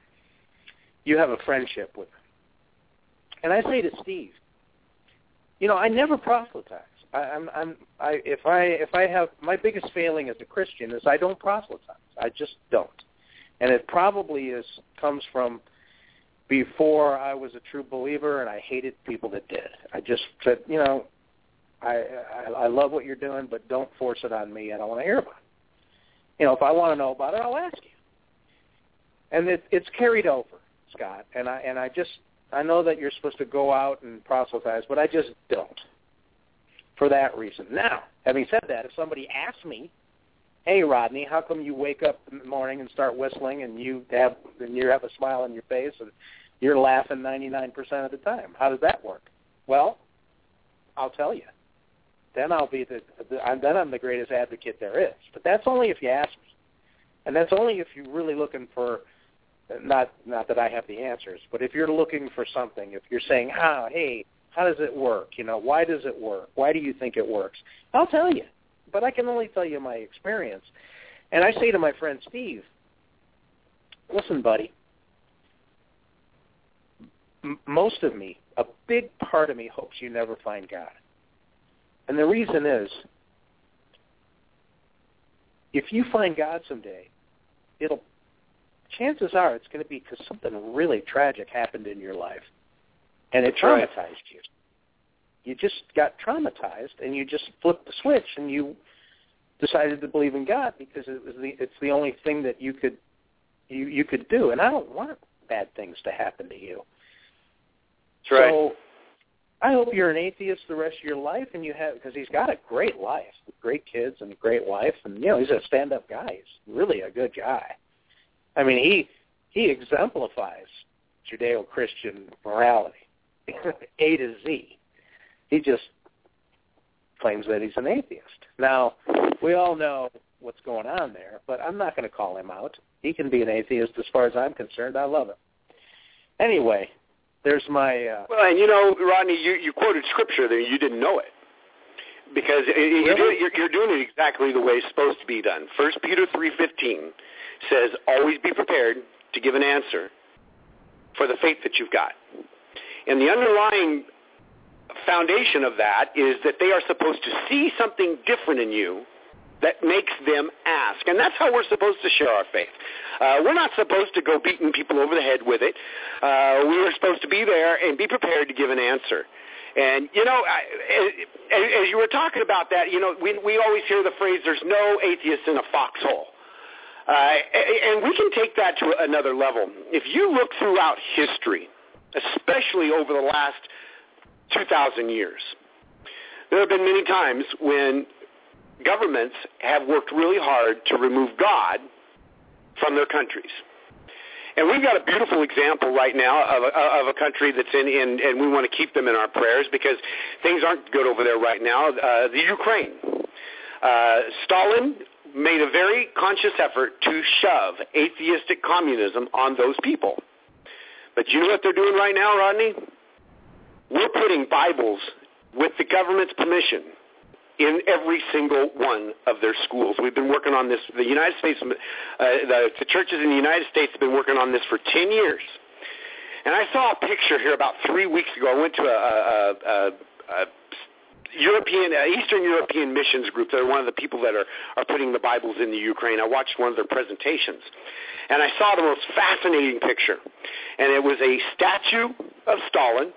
you have a friendship with him. And I say to Steve, you know, I never proselytized. I, I'm, I'm, I, if I, if I have my biggest failing as a Christian is I don't proselytize. I just don't, and it probably is comes from before I was a true believer, and I hated people that did. I just said, you know, I, I, I love what you're doing, but don't force it on me. I don't want to hear about it. You know, if I want to know about it, I'll ask you. And it, it's carried over, Scott. And I, and I just, I know that you're supposed to go out and proselytize, but I just don't. For that reason. Now, having said that, if somebody asks me, "Hey, Rodney, how come you wake up in the morning and start whistling, and you have and you have a smile on your face, and you're laughing ninety-nine percent of the time? How does that work?" Well, I'll tell you. Then I'll be the, the then I'm the greatest advocate there is. But that's only if you ask me, and that's only if you're really looking for. Not not that I have the answers, but if you're looking for something, if you're saying, "Ah, hey, how does it work? You know, why does it work? Why do you think it works?" I'll tell you, but I can only tell you my experience. And I say to my friend Steve, "Listen, buddy, m- most of me, a big part of me hopes you never find God. And the reason is, if you find God someday, it'll chances are it's going to be because something really tragic happened in your life, and it traumatized right. you. You just got traumatized, and you just flipped the switch, and you decided to believe in God because it was the it's the only thing that you could you you could do. And I don't want bad things to happen to you. That's right. So I hope you're an atheist the rest of your life, and you have because he's got a great life, with great kids and a great wife, and you know he's a stand-up guy. He's really a good guy. I mean, he he exemplifies Judeo-Christian morality, A to Z. He just claims that he's an atheist. Now, we all know what's going on there, but I'm not going to call him out. He can be an atheist as far as I'm concerned. I love him. Anyway, there's my... Uh, well, and you know, Rodney, you, you quoted Scripture there. You didn't know it. Because really? you're, doing, you're, you're doing it exactly the way it's supposed to be done. First Peter three fifteen says, always be prepared to give an answer for the faith that you've got. And the underlying foundation of that is that they are supposed to see something different in you that makes them ask. And that's how we're supposed to share our faith. Uh, we're not supposed to go beating people over the head with it. Uh, we are supposed to be there and be prepared to give an answer. And, you know, I, as, as you were talking about that, you know, we, we always hear the phrase, there's no atheist in a foxhole. Uh, and we can take that to another level. If you look throughout history, especially over the last two thousand years, there have been many times when governments have worked really hard to remove God from their countries. And we've got a beautiful example right now of a, of a country that's in, in, and we want to keep them in our prayers because things aren't good over there right now, uh, the Ukraine. Uh, Stalin made a very conscious effort to shove atheistic communism on those people. But you know what they're doing right now, Rodney? We're putting Bibles with the government's permission in every single one of their schools. We've been working on this. The United States, uh, the, the churches in the United States have been working on this for ten years. And I saw a picture here about three weeks ago. I went to a, a, a, a European, uh, Eastern European missions group. They're one of the people that are, are putting the Bibles in the Ukraine. I watched one of their presentations, and I saw the most fascinating picture. And it was a statue of Stalin,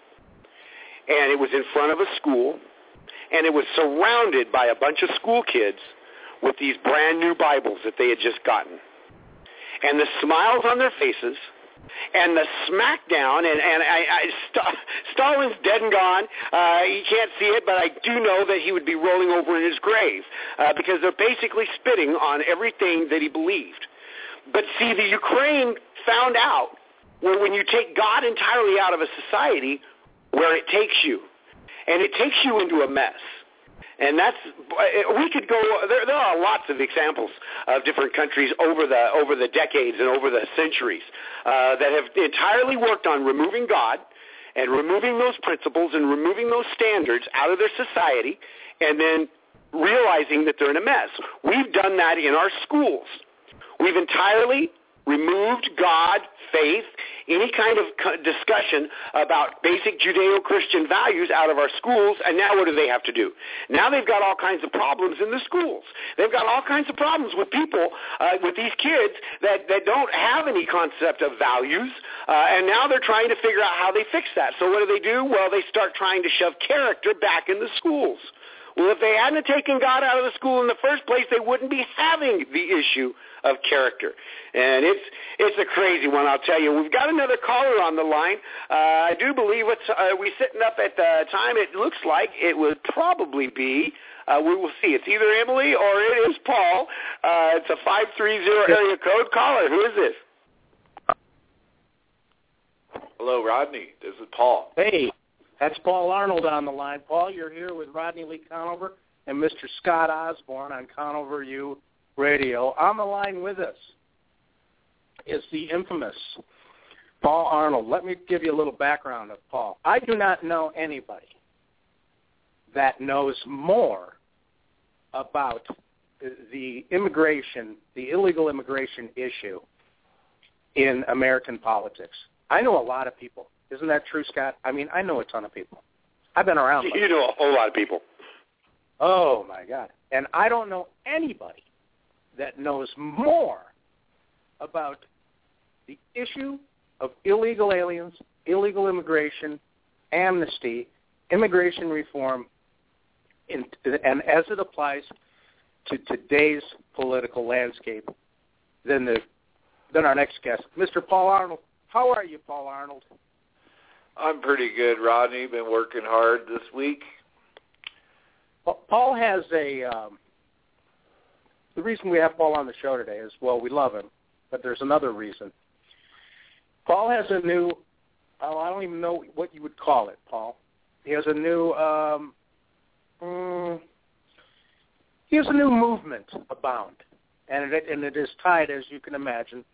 and it was in front of a school, and it was surrounded by a bunch of school kids with these brand new Bibles that they had just gotten. And the smiles on their faces, and the smackdown, and, and I, I, St- Stalin's dead and gone. Uh, you can't see it, but I do know that he would be rolling over in his grave uh, because they're basically spitting on everything that he believed. But see, the Ukraine found out where when you take God entirely out of a society, where it takes you, and it takes you into a mess. And that's, we could go, there, there are lots of examples of different countries over the over the decades and over the centuries uh, that have entirely worked on removing God and removing those principles and removing those standards out of their society and then realizing that they're in a mess. We've done that in our schools. We've entirely removed God, faith, any kind of discussion about basic Judeo-Christian values out of our schools, and now what do they have to do? Now they've got all kinds of problems in the schools. They've got all kinds of problems with people, uh, with these kids that, that don't have any concept of values, uh, and now they're trying to figure out how they fix that. So what do they do? Well, they start trying to shove character back in the schools. Well, if they hadn't taken God out of the school in the first place, they wouldn't be having the issue of character. And it's it's a crazy one, I'll tell you. We've got another caller on the line. Uh, I do believe it's uh, we sitting up at the time. It looks like it would probably be, uh, we will see. It's either Emily or it is Paul. Uh, it's a five three zero area code. Caller, who is this? Hello, Rodney. This is Paul. Hey. That's Paul Arnold on the line. Paul, you're here with Rodney Lee Conover and Mister Scott Osborne on Conover U Radio. On the line with us is the infamous Paul Arnold. Let me give you a little background of Paul. I do not know anybody that knows more about the immigration, the illegal immigration issue in American politics. I know a lot of people. Isn't that true, Scott? I mean, I know a ton of people. I've been around. You know a whole lot of people. Oh, my God. And I don't know anybody that knows more about the issue of illegal aliens, illegal immigration, amnesty, immigration reform, in, and as it applies to today's political landscape than, the, than our next guest, Mister Paul Arnold. How are you, Paul Arnold? I'm pretty good, Rodney. Been working hard this week. Paul has a, um, the reason we have Paul on the show today is, well, we love him, but there's another reason. Paul has a new, oh, I don't even know what you would call it, Paul. He has a new, um, um, he has a new movement abound, and it, and it is tied, as you can imagine,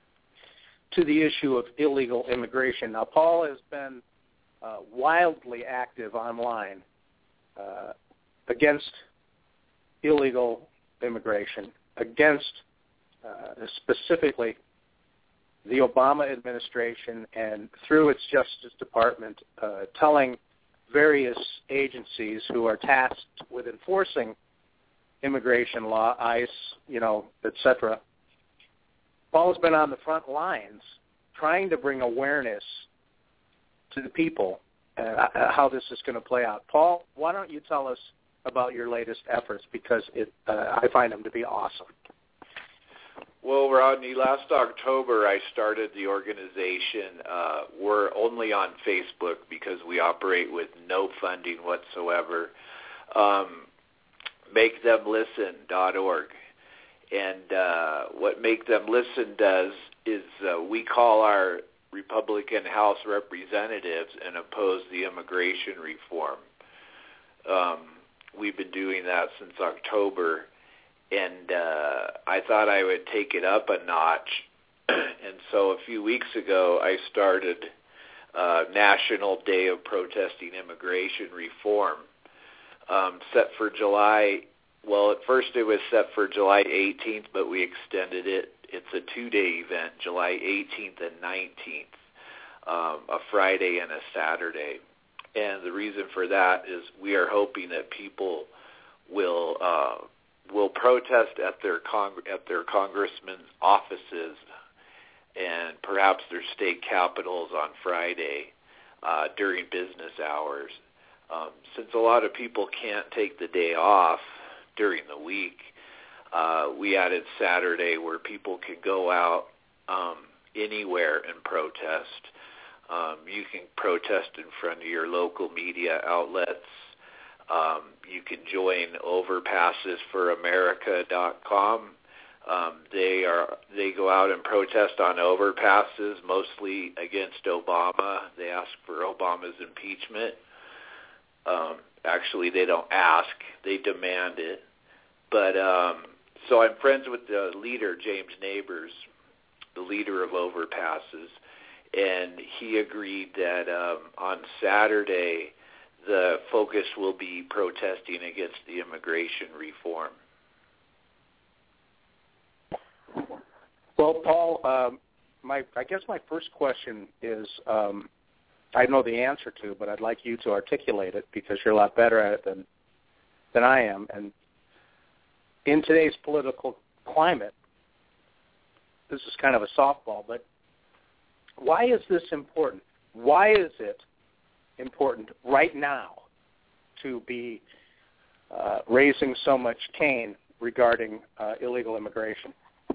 to the issue of illegal immigration. Now, Paul has been uh, wildly active online uh, against illegal immigration, against uh, specifically the Obama administration and through its Justice Department, uh, telling various agencies who are tasked with enforcing immigration law, ICE, you know, et cetera, Paul's been on the front lines trying to bring awareness to the people uh, how this is going to play out. Paul, why don't you tell us about your latest efforts, because it, uh, I find them to be awesome. Well, Rodney, last October I started the organization. Uh, we're only on Facebook because we operate with no funding whatsoever. Um, make them listen dot org. And uh, what Make Them Listen does is uh, we call our Republican House representatives and oppose the immigration reform. Um, we've been doing that since October, and uh, I thought I would take it up a notch. And so a few weeks ago, I started uh, National Day of Protesting Immigration Reform, um, set for July. Well, at first it was set for July eighteenth, but we extended it. It's a two-day event, July eighteenth and nineteenth, um, a Friday and a Saturday. And the reason for that is we are hoping that people will uh, will protest at their cong- at their congressmen's offices and perhaps their state capitals on Friday uh, during business hours. Um, since a lot of people can't take the day off during the week, uh, we added Saturday where people can go out um, anywhere and protest. Um, you can protest in front of your local media outlets. Um, you can join overpasses for america dot com. Um, they are they go out and protest on overpasses, mostly against Obama. They ask for Obama's impeachment. Um, actually, they don't ask; they demand it. But um, so I'm friends with the leader, James Neighbors, the leader of Overpasses, and he agreed that um, on Saturday the focus will be protesting against the immigration reform. Well, Paul, um, my I guess my first question is, um, I know the answer to, but I'd like you to articulate it because you're a lot better at it than than I am. And in today's political climate, this is kind of a softball, but why is this important? Why is it important right now to be uh, raising so much cane regarding uh, illegal immigration?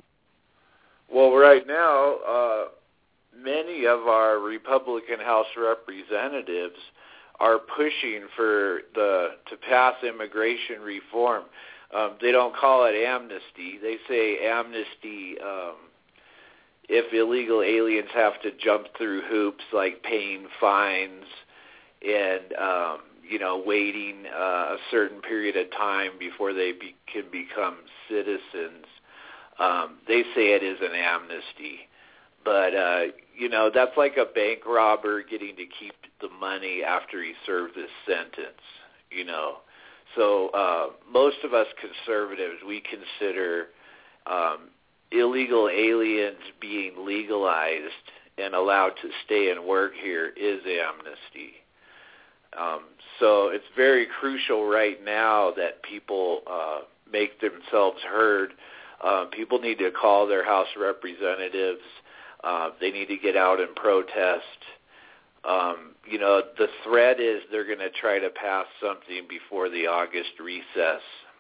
Well, right now, uh, many of our Republican House representatives are pushing for the to pass immigration reform. Um, they don't call it amnesty. They say amnesty um, if illegal aliens have to jump through hoops like paying fines and, um, you know, waiting uh, a certain period of time before they be, can become citizens. Um, they say it is an amnesty. But, uh, you know, that's like a bank robber getting to keep the money after he served his sentence, you know. So uh, most of us conservatives, we consider um, illegal aliens being legalized and allowed to stay and work here is amnesty. Um, so it's very crucial right now that people uh, make themselves heard. Uh, people need to call their House representatives. Uh, they need to get out and protest. Um, you know, the threat is they're going to try to pass something before the August recess.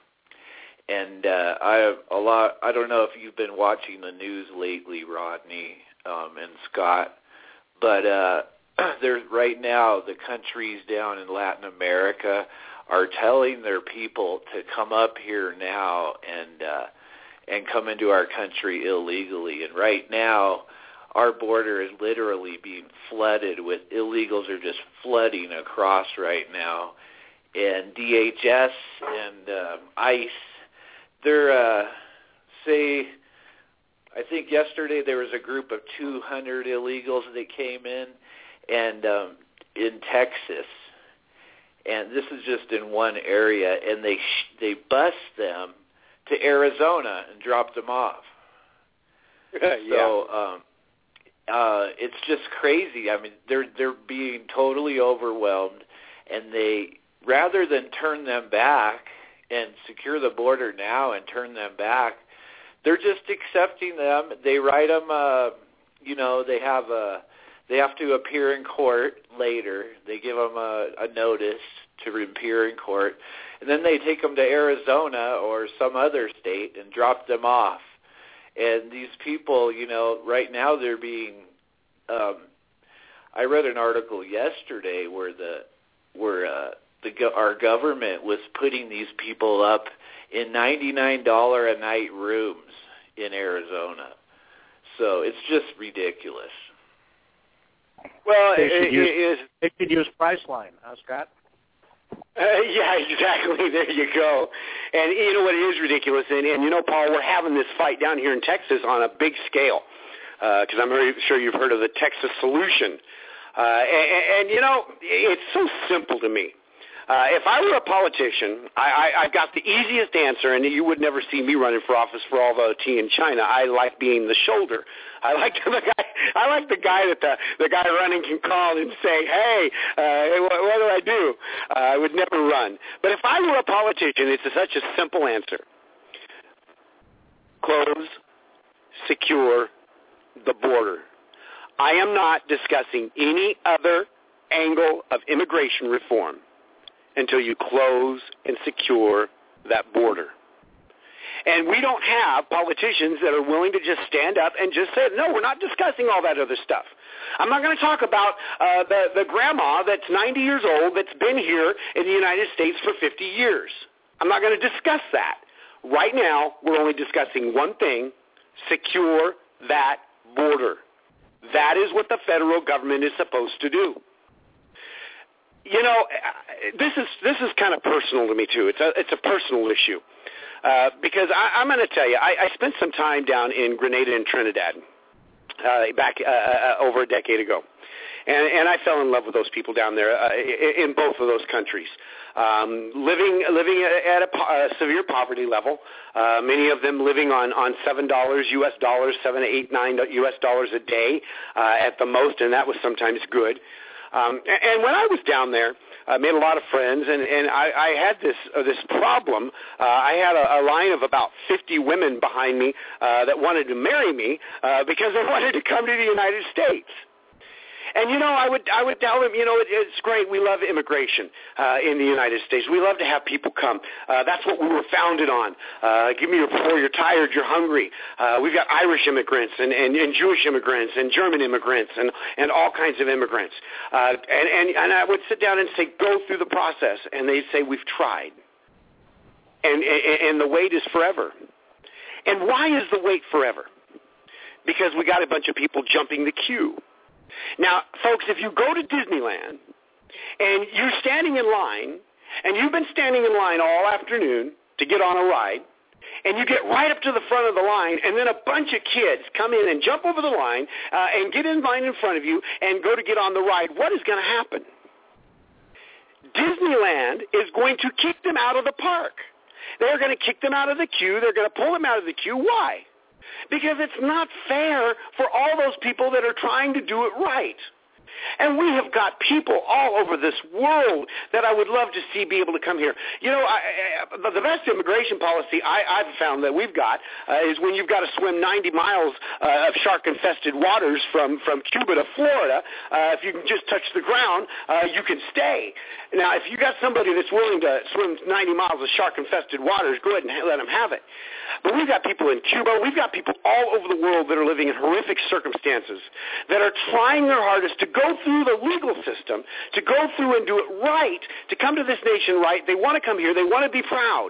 And uh, I have a lot. I don't know if you've been watching the news lately, Rodney um, and Scott, but uh, there's right now the countries down in Latin America are telling their people to come up here now and uh, and come into our country illegally. And right now, our border is literally being flooded with illegals are just flooding across right now. And D H S and um, ICE, they're, uh, say, I think yesterday there was a group of two hundred illegals that came in and um, in Texas. And this is just in one area. And they sh- they bus them to Arizona and drop them off. yeah. So, um, Uh, it's just crazy. I mean, they're they're being totally overwhelmed, and they rather than turn them back and secure the border now and turn them back, they're just accepting them. They write them, uh, you know, they have a they have to appear in court later. They give them a, a notice to appear in court, and then they take them to Arizona or some other state and drop them off. And these people, you know, right now they're being. Um, I read an article yesterday where the where uh, the our government was putting these people up in ninety-nine dollars a night rooms in Arizona. So it's just ridiculous. Well, they it, should it, use, it is. They could use Priceline, huh, Scott? Uh, yeah, exactly. There you go. And you know what? It is ridiculous. And, and you know, Paul, we're having this fight down here in Texas on a big scale because uh, I'm very sure you've heard of the Texas Solution. Uh, and, and, you know, it's so simple to me. Uh, if I were a politician, I, I, I've got the easiest answer, and you would never see me running for office for all the tea in China. I like being the shoulder. I like the guy. I like the guy that the the guy running can call and say, "Hey, uh, what, what do I do?" Uh, I would never run. But if I were a politician, it's a, such a simple answer: close, secure the border. I am not discussing any other angle of immigration reform until you close and secure that border. And we don't have politicians that are willing to just stand up and just say, no, we're not discussing all that other stuff. I'm not going to talk about uh, the, the grandma that's ninety years old that's been here in the United States for fifty years. I'm not going to discuss that. Right now, we're only discussing one thing: secure that border. That is what the federal government is supposed to do. You know, this is this is kind of personal to me too. It's a it's a personal issue uh, because I, I'm going to tell you, I, I spent some time down in Grenada and Trinidad uh, back uh, uh, over a decade ago, And, and I fell in love with those people down there uh, in both of those countries. Um, living living at a, a severe poverty level, uh, many of them living on, on seven dollars U S dollars, seven, eight, nine U S dollars a day uh, at the most, and that was sometimes good. Um, and, and when I was down there, I made a lot of friends, and, and I, I had this uh, this problem. Uh, I had a, a line of about fifty women behind me uh, that wanted to marry me uh, because they wanted to come to the United States. And, you know, I would I would tell them, you know, it, it's great. We love immigration uh, in the United States. We love to have people come. Uh, that's what we were founded on. Uh, give me your before you're tired, you're hungry. Uh, we've got Irish immigrants and, and, and Jewish immigrants and German immigrants and, and all kinds of immigrants. Uh, and, and, and I would sit down and say, go through the process. And they'd say, we've tried. And, and, and the wait is forever. And why is the wait forever? Because we got a bunch of people jumping the queue. Now, folks, if you go to Disneyland and you're standing in line, and you've been standing in line all afternoon to get on a ride, and you get right up to the front of the line, and then a bunch of kids come in and jump over the line uh, and get in line in front of you and go to get on the ride, what is going to happen? Disneyland is going to kick them out of the park. They're going to kick them out of the queue. They're going to pull them out of the queue. Why? Because it's not fair for all those people that are trying to do it right. And we have got people all over this world that I would love to see be able to come here. You know, I, I, the best immigration policy I, I've found that we've got uh, is when you've got to swim ninety miles uh, of shark-infested waters from, from Cuba to Florida. Uh, if you can just touch the ground, uh, you can stay. Now, if you got somebody that's willing to swim ninety miles of shark-infested waters, go ahead and let them have it. But we've got people in Cuba, we've got people all over the world that are living in horrific circumstances, that are trying their hardest to go through the legal system, to go through and do it right, to come to this nation right. They want to come here. They want to be proud.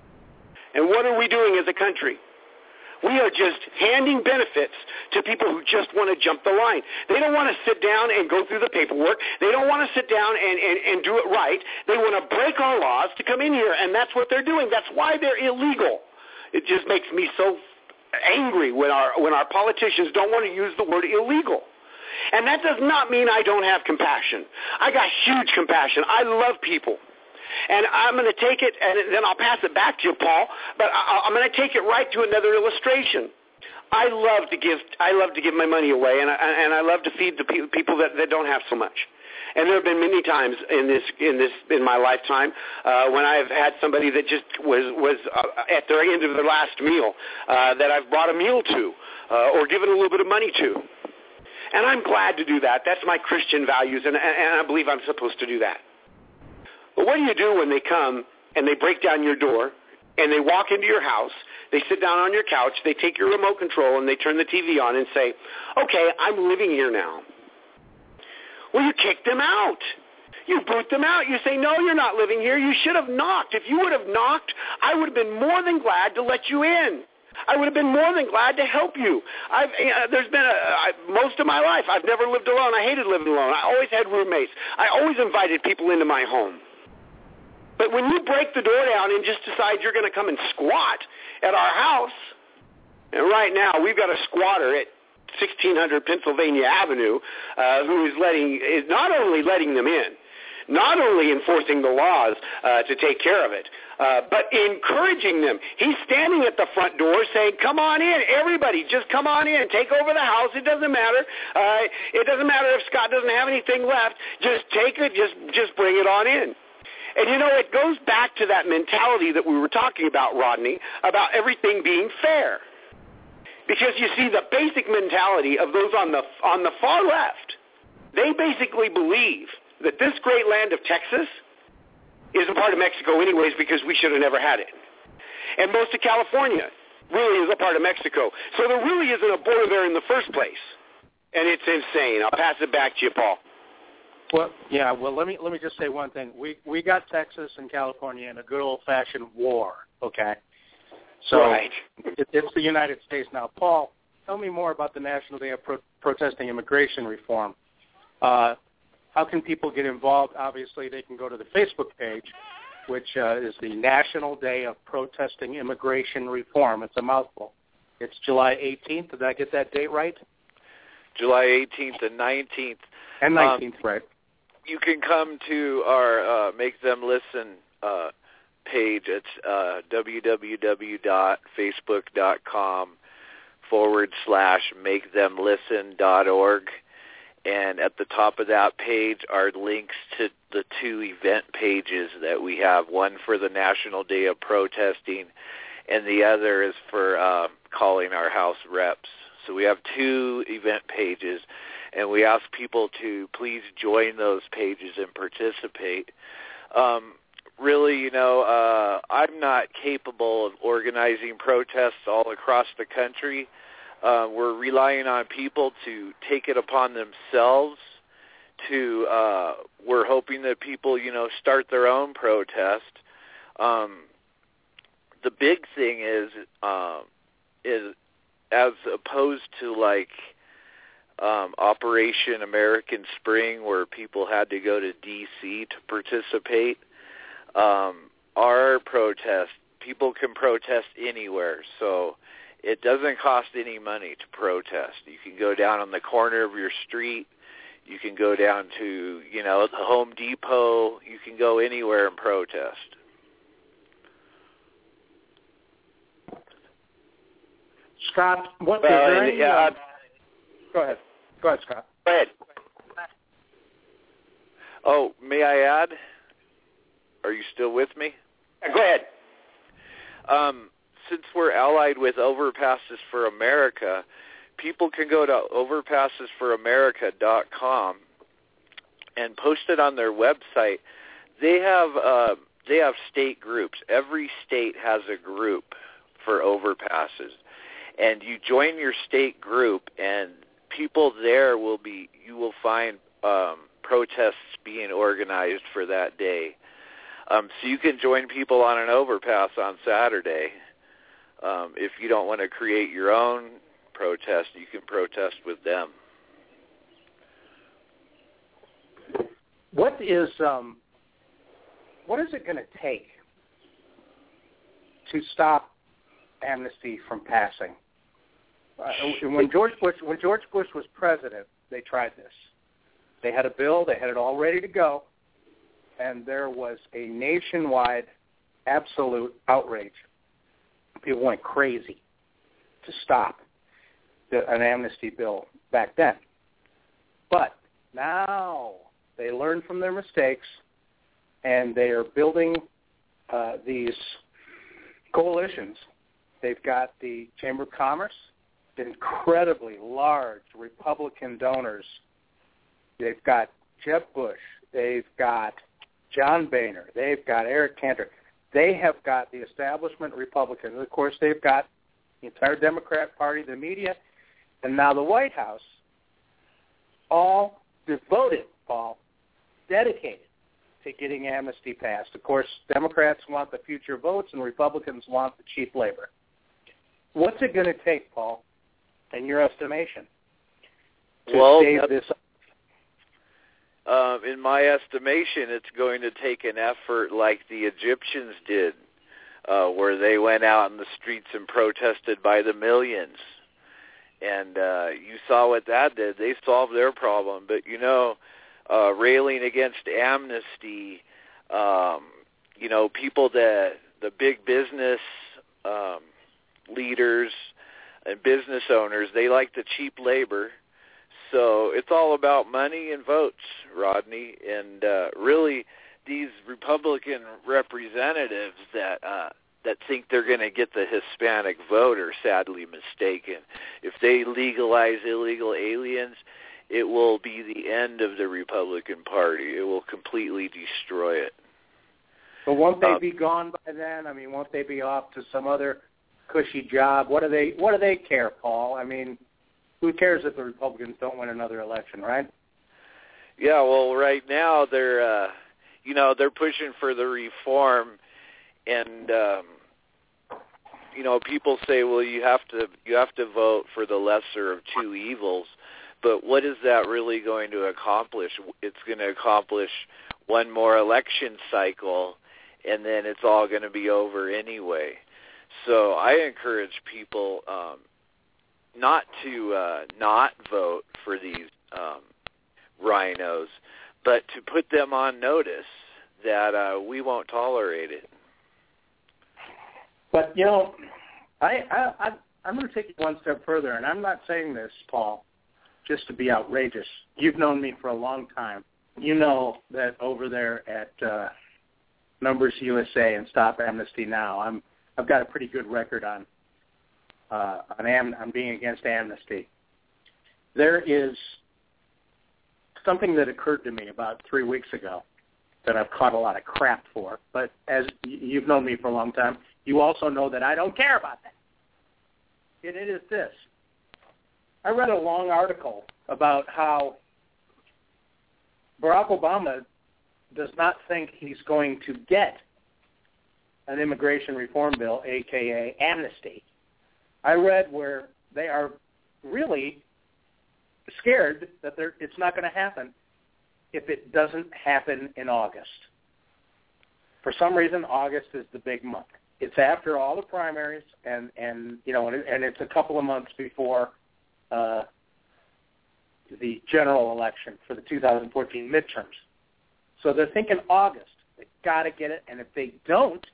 And what are we doing as a country? We are just handing benefits to people who just want to jump the line. They don't want to sit down and go through the paperwork. They don't want to sit down and, and, and do it right. They want to break our laws to come in here, and that's what they're doing. That's why they're illegal. It just makes me so angry when our when our politicians don't want to use the word illegal. And that does not mean I don't have compassion. I got huge compassion. I love people. And I'm going to take it, and then I'll pass it back to you, Paul, but I, I'm going to take it right to another illustration. I love to give I love to give my money away, and I, and I love to feed the pe- people that, that don't have so much. And there have been many times in this in this in my lifetime uh, when I've had somebody that just was was uh, at their end of their last meal uh, that I've brought a meal to uh, or given a little bit of money to. And I'm glad to do that. That's my Christian values, and, and I believe I'm supposed to do that. But what do you do when they come and they break down your door and they walk into your house, they sit down on your couch, they take your remote control, and they turn the T V on and say, okay, I'm living here now. Well, you kick them out. You boot them out. You say, no, you're not living here. You should have knocked. If you would have knocked, I would have been more than glad to let you in. I would have been more than glad to help you. I've, uh, there's been a, I, most of my life, I've never lived alone. I hated living alone. I always had roommates. I always invited people into my home. But when you break the door down and just decide you're going to come and squat at our house, and right now we've got a squatter at sixteen hundred Pennsylvania Avenue uh, who is letting is not only letting them in, not only enforcing the laws uh, to take care of it, uh, but encouraging them. He's standing at the front door saying, come on in, everybody, just come on in, take over the house. It doesn't matter. Uh, it doesn't matter if Scott doesn't have anything left. Just take it, just, just bring it on in. And, you know, it goes back to that mentality that we were talking about, Rodney, about everything being fair. Because, you see, the basic mentality of those on the on the far left, they basically believe that this great land of Texas isn't part of Mexico anyways because we should have never had it. And most of California really is a part of Mexico. So there really isn't a border there in the first place. And it's insane. I'll pass it back to you, Paul. Well, yeah, well, let me let me just say one thing. We we got Texas and California in a good old-fashioned war, okay? So right. it, it's the United States now. Paul, tell me more about the National Day of Pro- Protesting Immigration Reform. Uh, how can people get involved? Obviously, they can go to the Facebook page, which uh, is the National Day of Protesting Immigration Reform. It's a mouthful. It's July eighteenth. Did I get that date right? July eighteenth and nineteenth. And nineteenth, um, right. You can come to our uh, Make Them Listen uh, page. It's uh, www.facebook.com forward slash make them listen dot org. And at the top of that page are links to the two event pages that we have, one for the National Day of Protesting, and the other is for uh, calling our House reps. So we have two event pages, and we ask people to please join those pages and participate. Um, really, you know, uh, I'm not capable of organizing protests all across the country. Uh, we're relying on people to take it upon themselves to, uh, we're hoping that people, you know, start their own protest. Um, the big thing is, um, is as opposed to like um, Operation American Spring where people had to go to D C to participate, um, our protest, people can protest anywhere. So it doesn't cost any money to protest. You can go down on the corner of your street. You can go down to, you know, the Home Depot. You can go anywhere and protest. Scott, what well, is there any, yeah, uh, go ahead. Go ahead, Scott. Go ahead. Oh, may I add? Are you still with me? Yeah, go ahead. Um, since we're allied with Overpasses for America, people can go to overpasses for america dot com and post it on their website. They have uh, they have state groups. Every state has a group for overpasses, and you join your state group, and people there will be. You will find um, protests being organized for that day. Um, so you can join people on an overpass on Saturday. Um, if you don't want to create your own protest, you can protest with them. What is um, what is it going to take to stop amnesty from passing? Uh, when George Bush when George Bush was president, they tried this. They had a bill, they had it all ready to go, and there was a nationwide absolute outrage. People went crazy to stop the, an amnesty bill back then. But now they learned from their mistakes, and they are building uh, these coalitions. They've got the Chamber of Commerce, incredibly large Republican donors. They've got Jeb Bush. They've got John Boehner. They've got Eric Cantor. They have got the establishment Republicans. Of course, they've got the entire Democrat Party, the media, and now the White House, all devoted, Paul, dedicated to getting amnesty passed. Of course, Democrats want the future votes, and Republicans want the cheap labor. What's it going to take, Paul, in your estimation, to well, save this? Uh, in my estimation, it's going to take an effort like the Egyptians did, uh, where they went out in the streets and protested by the millions. And uh, you saw what that did. They solved their problem. But, you know, uh, railing against amnesty, um, you know, people that, the big business um, leaders and business owners, they like the cheap labor. So it's all about money and votes, Rodney. And uh, really, these Republican representatives that uh, that think they're going to get the Hispanic vote are sadly mistaken. If they legalize illegal aliens, it will be the end of the Republican Party. It will completely destroy it. But won't they um, be gone by then? I mean, won't they be off to some other cushy job? What do they What do they care, Paul? I mean, who cares if the Republicans don't win another election, right? Yeah, well, right now they're, uh, you know, they're pushing for the reform, and um, you know, people say, well, you have to you have to vote for the lesser of two evils, but what is that really going to accomplish? It's going to accomplish one more election cycle, and then it's all going to be over anyway. So I encourage people um, not to uh, not vote for these um, rhinos, but to put them on notice that uh, we won't tolerate it. But, you know, I, I, I, I'm going to take it one step further, and I'm not saying this, Paul, just to be outrageous. You've known me for a long time. You know that over there at uh, Numbers U S A and Stop Amnesty Now, I'm, I've got a pretty good record on uh, on, am, on being against amnesty. There is something that occurred to me about three weeks ago that I've caught a lot of crap for, but as you've known me for a long time, you also know that I don't care about that. And it is this. I read a long article about how Barack Obama does not think he's going to get an immigration reform bill, a k a amnesty. I read where they are really scared that it's not going to happen if it doesn't happen in August. For some reason, August is the big month. It's after all the primaries, and, and you know, and, it, and it's a couple of months before uh, the general election for the two thousand fourteen midterms. So they're thinking August. They've got to get it, and if they don't,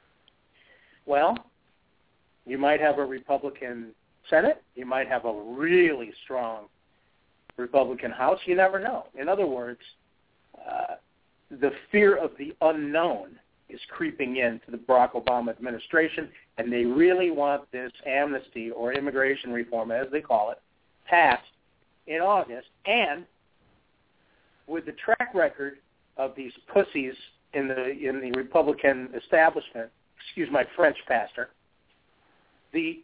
well, you might have a Republican Senate. You might have a really strong Republican House. You never know. In other words, uh, the fear of the unknown is creeping into the Barack Obama administration, and they really want this amnesty or immigration reform, as they call it, passed in August. And with the track record of these pussies in the in the Republican establishment, excuse my French, Pastor, the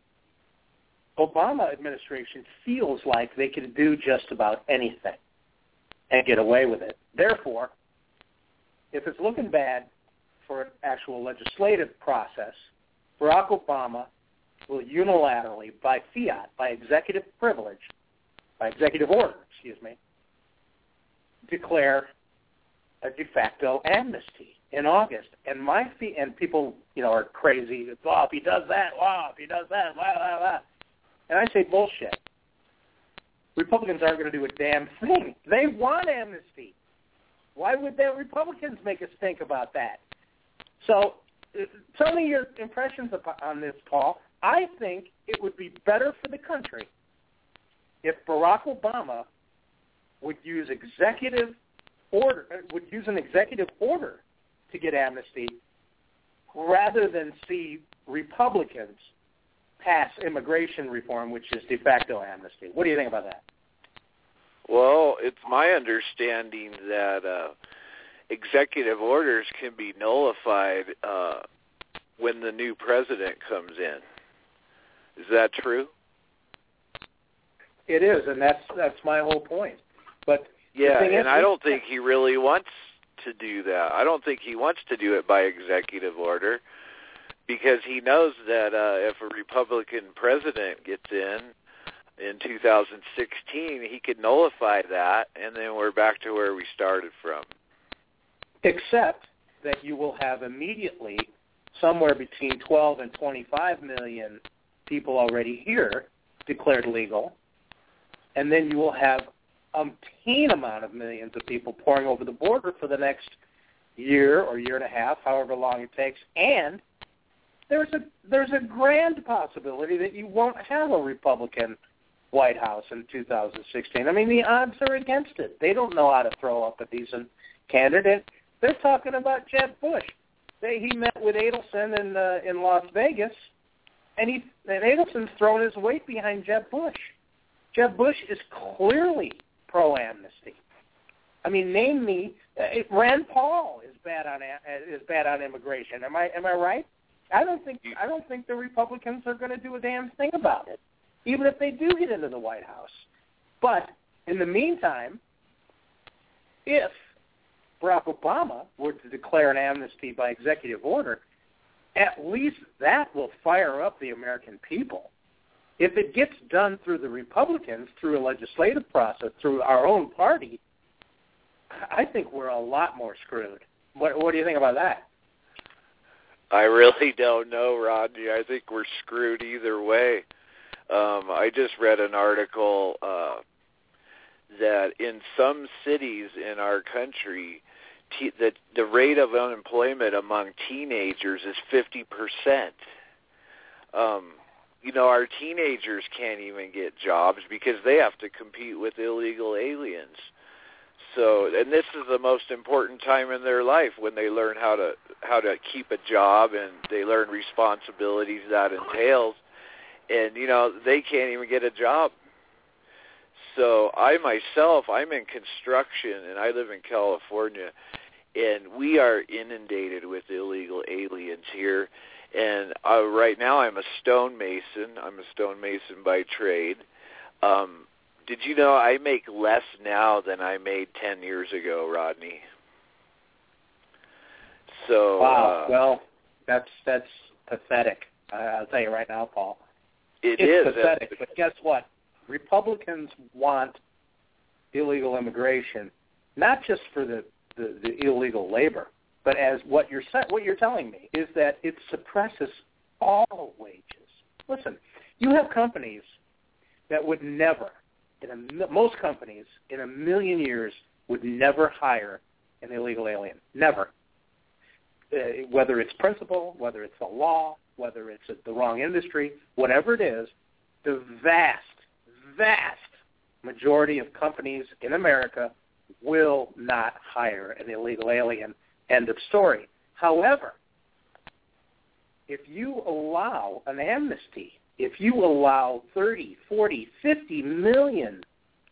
Obama administration feels like they can do just about anything and get away with it. Therefore, if it's looking bad for an actual legislative process, Barack Obama will unilaterally, by fiat, by executive privilege, by executive order, excuse me, declare a de facto amnesty in August. And my fee- and people, you know, are crazy. Oh, if he does that, wow, if he does that, blah, blah, blah. And I say bullshit. Republicans aren't going to do a damn thing. They want amnesty. Why would the Republicans make us think about that? So uh, tell me your impressions on this, Paul. I think it would be better for the country if Barack Obama would use executive order, uh, would use an executive order to get amnesty rather than see Republicans pass immigration reform, which is de facto amnesty. What do you think about that? Well, it's my understanding that uh, executive orders can be nullified uh, when the new president comes in. Is that true? It is, and that's that's my whole point. But yeah, and is, I don't think he really wants to do that. I don't think he wants to do it by executive order, because he knows that uh, if a Republican president gets in in two thousand sixteen, he could nullify that, and then we're back to where we started from. Except that you will have immediately somewhere between twelve and twenty-five million people already here declared legal, and then you will have umpteen amount of millions of people pouring over the border for the next year or year and a half, however long it takes, and there's a there's a grand possibility that you won't have a Republican White House in two thousand sixteen. I mean, the odds are against it. They don't know how to throw up a decent candidate. They're talking about Jeb Bush. They, he met with Adelson in uh, in Las Vegas, and he and Adelson's thrown his weight behind Jeb Bush. Jeb Bush is clearly pro-amnesty. I mean, name me. Uh, Rand Paul is bad on is bad on immigration. Am I am I right? I don't think I don't think the Republicans are going to do a damn thing about it, even if they do get into the White House. But in the meantime, if Barack Obama were to declare an amnesty by executive order, at least that will fire up the American people. If it gets done through the Republicans, through a legislative process, through our own party, I think we're a lot more screwed. What, what do you think about that? I really don't know, Rodney. I think we're screwed either way. Um, I just read an article uh, that in some cities in our country, te- the, the rate of unemployment among teenagers is fifty percent. Um, you know, our teenagers can't even get jobs because they have to compete with illegal aliens. So, and this is the most important time in their life when they learn how to how to keep a job and they learn responsibilities that entails. And, you know, they can't even get a job. So I myself, I'm in construction, and I live in California, and we are inundated with illegal aliens here. And uh, right now I'm a stonemason. I'm a stonemason by trade. Um, did you know I make less now than I made ten years ago, Rodney? So wow. Uh, well, that's that's pathetic. Uh, I'll tell you right now, Paul. It it's is pathetic. It's, but guess what? Republicans want illegal immigration, not just for the, the, the illegal labor, but as what you're what you're telling me is that it suppresses all wages. Listen, you have companies that would never, in a, most companies in a million years would never hire an illegal alien. Never. Uh, whether it's principle, whether it's a law, whether it's a, the wrong industry, whatever it is, the vast, vast majority of companies in America will not hire an illegal alien. End of story. However, if you allow an amnesty, if you allow thirty, forty, fifty million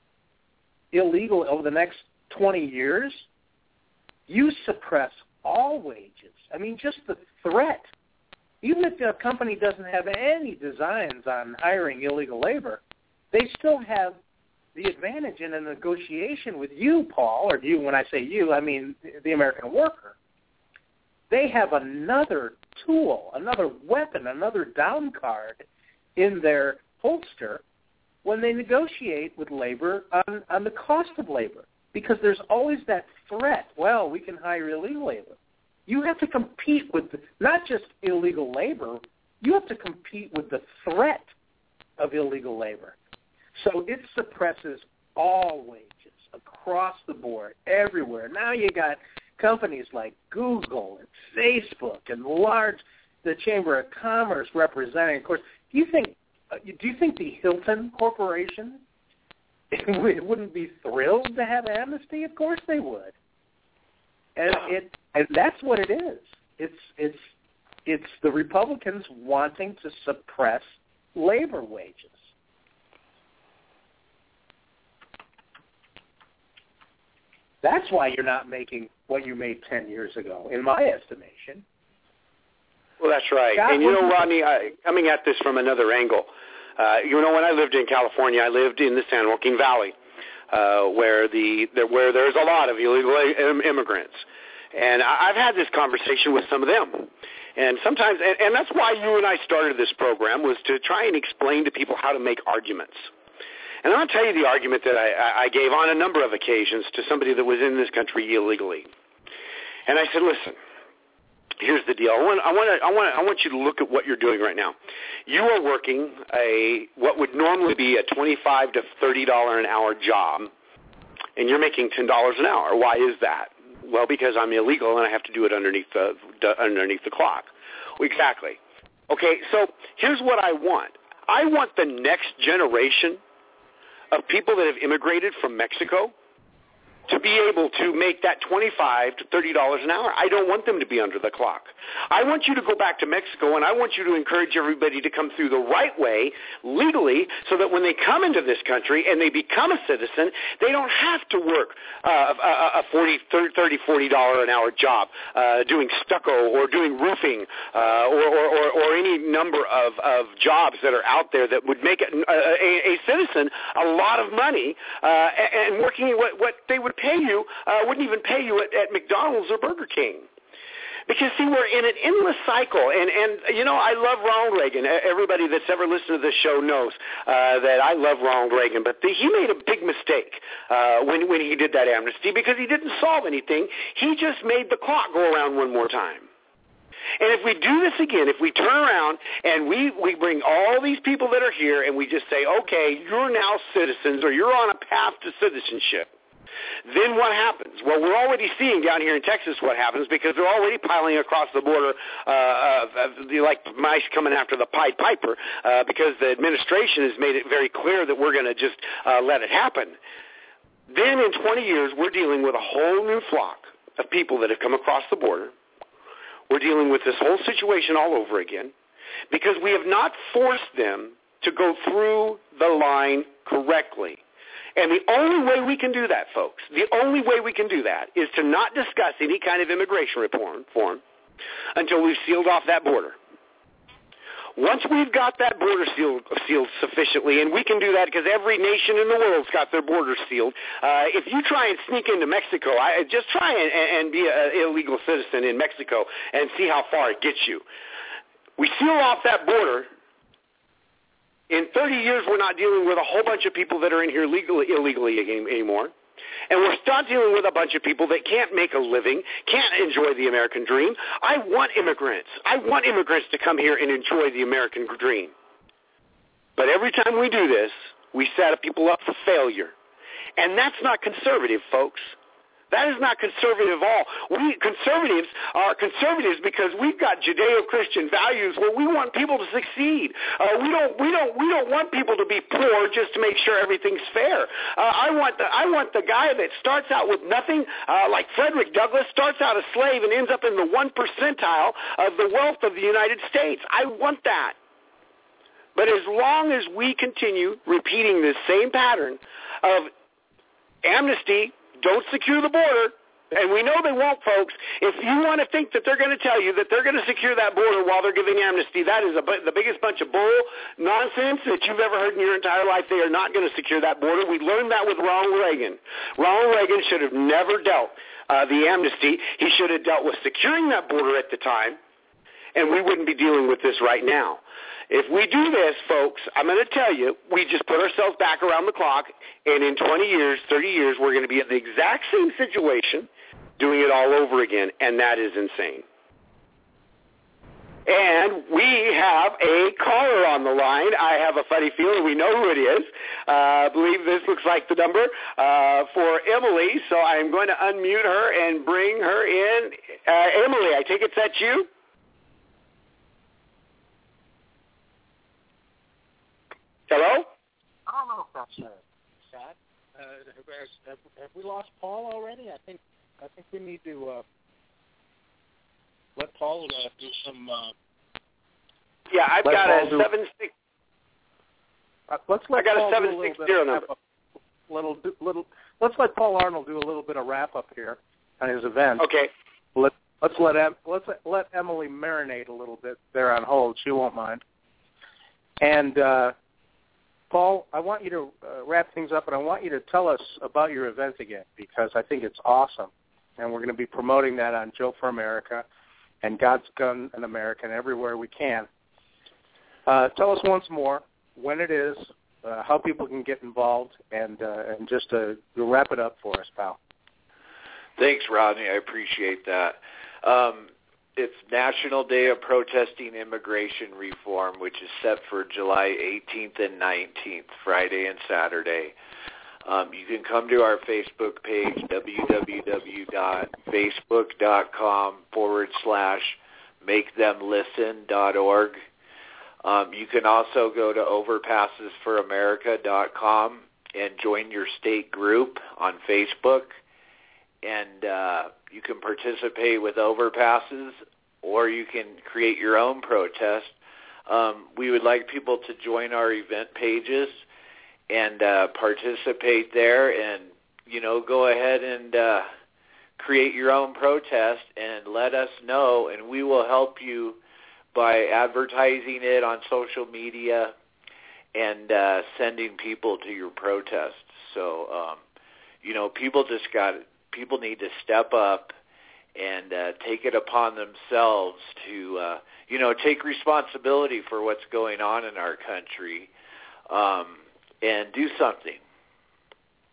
illegal over the next twenty years, you suppress all wages. I mean, just the threat. Even if a company doesn't have any designs on hiring illegal labor, they still have the advantage in a negotiation with you, Paul, or you, when I say you, I mean the American worker. They have another tool, another weapon, another down card in their holster when they negotiate with labor on, on the cost of labor, because there's always that threat, well, we can hire illegal labor. You have to compete with the, not just illegal labor, you have to compete with the threat of illegal labor. So it suppresses all wages across the board, everywhere. Now you got companies like Google and Facebook and large, the Chamber of Commerce representing. Of course, do you think do you think the Hilton Corporation wouldn't be thrilled to have amnesty? Of course they would. And it and that's what it is. It's it's it's the Republicans wanting to suppress labor wages. That's why you're not making what you made ten years ago, in my estimation. Well, that's right. God, and, you know, Rodney, I, coming at this from another angle, uh, you know, when I lived in California, I lived in the San Joaquin Valley, uh, where the there, where there's a lot of illegal im- immigrants. And I, I've had this conversation with some of them. And sometimes, and, and that's why you and I started this program, was to try and explain to people how to make arguments. And I'll tell you the argument that I, I gave on a number of occasions to somebody that was in this country illegally. And I said, listen, here's the deal. I want, I want, to, I want, I want you to look at what you're doing right now. You are working a what would normally be a twenty-five to thirty dollars an hour job, and you're making ten dollars an hour. Why is that? Well, because I'm illegal and I have to do it underneath the, the underneath the clock. Well, exactly. Okay, so here's what I want. I want the next generation of people that have immigrated from Mexico to be able to make that twenty-five to thirty dollars an hour. I don't want them to be under the clock. I want you to go back to Mexico, and I want you to encourage everybody to come through the right way, legally, so that when they come into this country and they become a citizen, they don't have to work uh, a, a forty, thirty, forty dollars an hour job uh, doing stucco or doing roofing uh, or, or, or, or any number of, of jobs that are out there that would make a, a, a citizen a lot of money uh, and working what, what they would pay you, uh, wouldn't even pay you at, at McDonald's or Burger King. Because, see, we're in an endless cycle. And, and you know, I love Ronald Reagan. Everybody that's ever listened to this show knows uh, that I love Ronald Reagan. But the, he made a big mistake uh, when, when he did that amnesty, because he didn't solve anything. He just made the clock go around one more time. And if we do this again, if we turn around and we, we bring all these people that are here and we just say, okay, you're now citizens or you're on a path to citizenship, then what happens? Well, we're already seeing down here in Texas what happens because they're already piling across the border uh, uh, like mice coming after the Pied Piper uh, because the administration has made it very clear that we're going to just uh, let it happen. Then in twenty years, we're dealing with a whole new flock of people that have come across the border. We're dealing with this whole situation all over again because we have not forced them to go through the line correctly. And the only way we can do that, folks, the only way we can do that is to not discuss any kind of immigration reform form until we've sealed off that border. Once we've got that border sealed, sealed sufficiently, and we can do that because every nation in the world's got their borders sealed. Uh, if you try and sneak into Mexico, I, just try and, and be an illegal citizen in Mexico and see how far it gets you. We seal off that border. In thirty years, we're not dealing with a whole bunch of people that are in here legally, illegally anymore. And we're not dealing with a bunch of people that can't make a living, can't enjoy the American dream. I want immigrants. I want immigrants to come here and enjoy the American dream. But every time we do this, we set people up for failure. And that's not conservative, folks. That is not conservative at all. We conservatives are conservatives because we've got Judeo-Christian values where we want people to succeed. Uh, we don't, we don't, we don't want people to be poor just to make sure everything's fair. Uh, I want the, I want the guy that starts out with nothing, uh, like Frederick Douglass, starts out a slave and ends up in the one percentile of the wealth of the United States. I want that. But as long as we continue repeating this same pattern of amnesty, don't secure the border, and we know they won't, folks. If you want to think that they're going to tell you that they're going to secure that border while they're giving amnesty, that is a, the biggest bunch of bull nonsense that you've ever heard in your entire life. They are not going to secure that border. We learned that with Ronald Reagan. Ronald Reagan should have never dealt uh, the amnesty. He should have dealt with securing that border at the time, and we wouldn't be dealing with this right now. If we do this, folks, I'm going to tell you, we just put ourselves back around the clock, and in twenty years, thirty years, we're going to be in the exact same situation, doing it all over again, and that is insane. And we have a caller on the line. I have a funny feeling we know who it is. Uh, I believe this looks like the number uh, for Emily, so I'm going to unmute her and bring her in. Uh, Emily, I take it that's you? Hello? I don't know if that's uh, sad. Uh, have, have we lost Paul already? I think I think we need to uh, let Paul uh, do some. Uh, yeah, I've got Paul a do, seven six. Uh, let's let I got Paul a seven six zero number. Little, little. Let's let Paul Arnold do a little bit of wrap up here on his event. Okay. Let Let's let em, let's let Emily marinate a little bit there on hold. She won't mind. And. Uh, Paul, I want you to uh, wrap things up, and I want you to tell us about your event again because I think it's awesome, and we're going to be promoting that on Joe for America and God's Gun in America and everywhere we can. Uh, tell us once more when it is, uh, how people can get involved, and uh, and just uh, wrap it up for us, pal. Thanks, Rodney. I appreciate that. Um, It's National Day of Protesting Immigration Reform, which is set for July eighteenth and nineteenth, Friday and Saturday. Um, you can come to our Facebook page, www.facebook.com forward slash makethemlisten.org. Um, you can also go to overpasses for america dot com and join your state group on Facebook. And uh, you can participate with overpasses, or you can create your own protest. Um, we would like people to join our event pages and uh, participate there, and you know, go ahead and uh, create your own protest and let us know, and we will help you by advertising it on social media and uh, sending people to your protests. So, um, you know, people just got people need to step up and uh, take it upon themselves to, uh, you know, take responsibility for what's going on in our country um, and do something.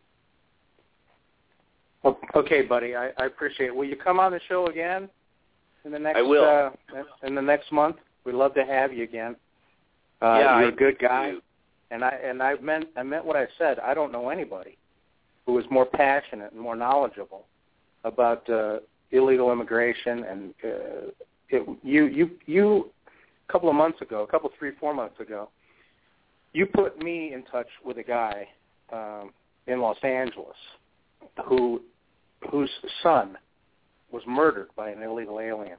Okay, buddy, I, I appreciate it. Will you come on the show again? in the next I will. Uh, in the next month. We'd love to have you again. Uh, yeah, you're I a good guy, do. and I and I meant I meant what I said. I don't know anybody who is more passionate and more knowledgeable about uh, illegal immigration. And uh, it, you you you a couple of months ago, a couple three four months ago, you put me in touch with a guy um, in Los Angeles who whose son was murdered by an illegal alien.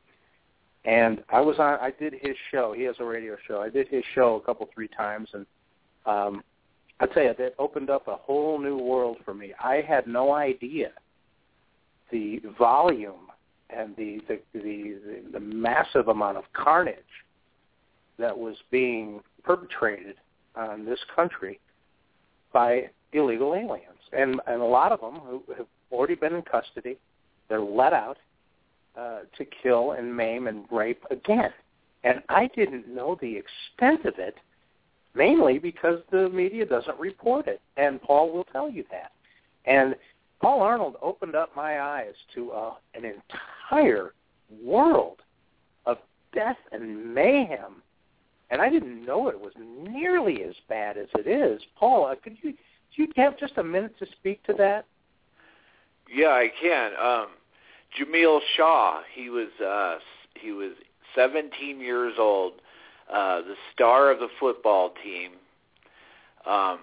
And I was on. I did his show. He has a radio show. I did his show a couple, three times, and um, I tell you, that opened up a whole new world for me. I had no idea the volume and the the the, the, the massive amount of carnage that was being perpetrated on this country by illegal aliens, and and a lot of them who have already been in custody. They're let out uh, to kill and maim and rape again. And I didn't know the extent of it, mainly because the media doesn't report it. And Paul will tell you that. And Paul Arnold opened up my eyes to uh, an entire world of death and mayhem. And I didn't know it was nearly as bad as it is. Paul, uh, could you, do you have just a minute to speak to that? Yeah, I can. Um, Jamil Shaw, he was uh, he was seventeen years old, uh, the star of the football team. Um,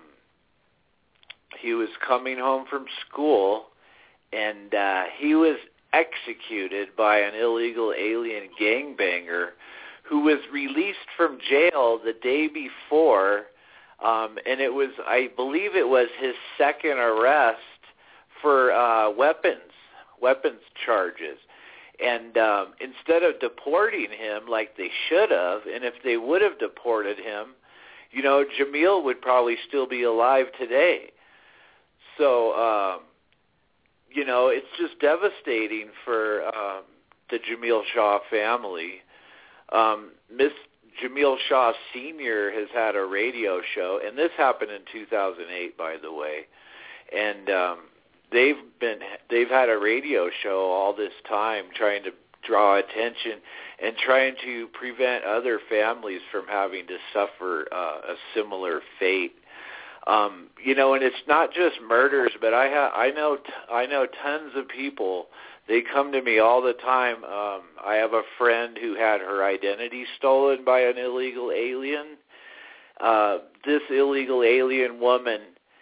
he was coming home from school, and uh, he was executed by an illegal alien gangbanger who was released from jail the day before, um, and it was, I believe it was his second arrest for uh, weapons, weapons charges. And um, instead of deporting him like they should have, and if they would have deported him, you know, Jamil would probably still be alive today. So, um, you know, it's just devastating for um, the Jamil Shaw family. Um, Miss Jamil Shaw Senior has had a radio show, and this happened in two thousand eight, by the way. And um, they've been they've had a radio show all this time trying to draw attention and trying to prevent other families from having to suffer uh, a similar fate. Um, you know, and it's not just murders, but I ha- I know t- I know tons of people. They come to me all the time. Um, I have a friend who had her identity stolen by an illegal alien. Uh, this illegal alien woman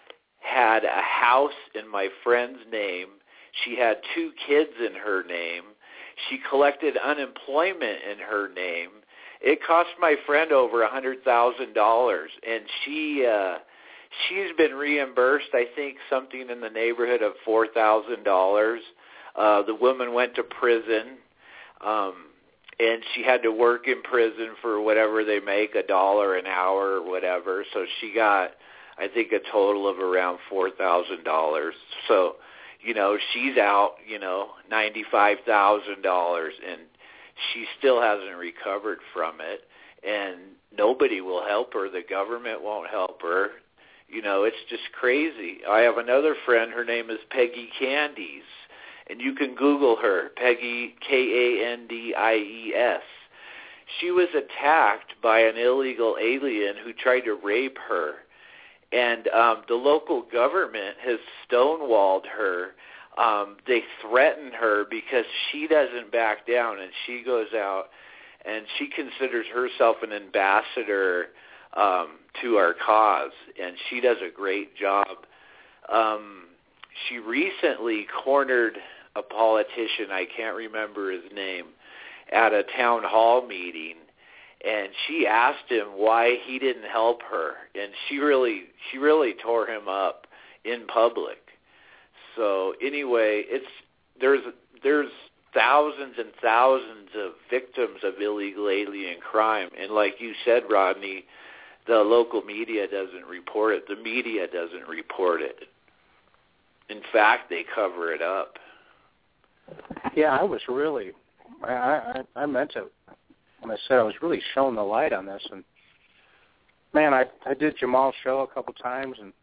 had a house in my friend's name. She had two kids in her name. She collected unemployment in her name. It cost my friend over a hundred thousand dollars, and she uh, she's been reimbursed, I think, something in the neighborhood of four thousand dollars. Uh, the woman went to prison, um, and she had to work in prison for whatever they make, a dollar an hour or whatever. So she got, I think, a total of around four thousand dollars. So, you know, she's out, you know, ninety-five thousand dollars, and she still hasn't recovered from it. And nobody will help her. The government won't help her. You know, it's just crazy. I have another friend. Her name is Peggy Candies. And you can Google her, Peggy, K A N D I E S. She was attacked by an illegal alien who tried to rape her. And um, the local government has stonewalled her. Um, they threaten her because she doesn't back down, and she goes out, and she considers herself an ambassador um, to our cause, and she does a great job. Um, she recently cornered a politician, I can't remember his name, at a town hall meeting, and she asked him why he didn't help her, and she really she really tore him up in public. So anyway, it's there's there's thousands and thousands of victims of illegal alien crime, and like you said, Rodney, the local media doesn't report it. The media doesn't report it. In fact, they cover it up. Yeah, I was really, I, I, I meant to, when I said I was really showing the light on this. And, man, I, I did Jamal's show a couple times, and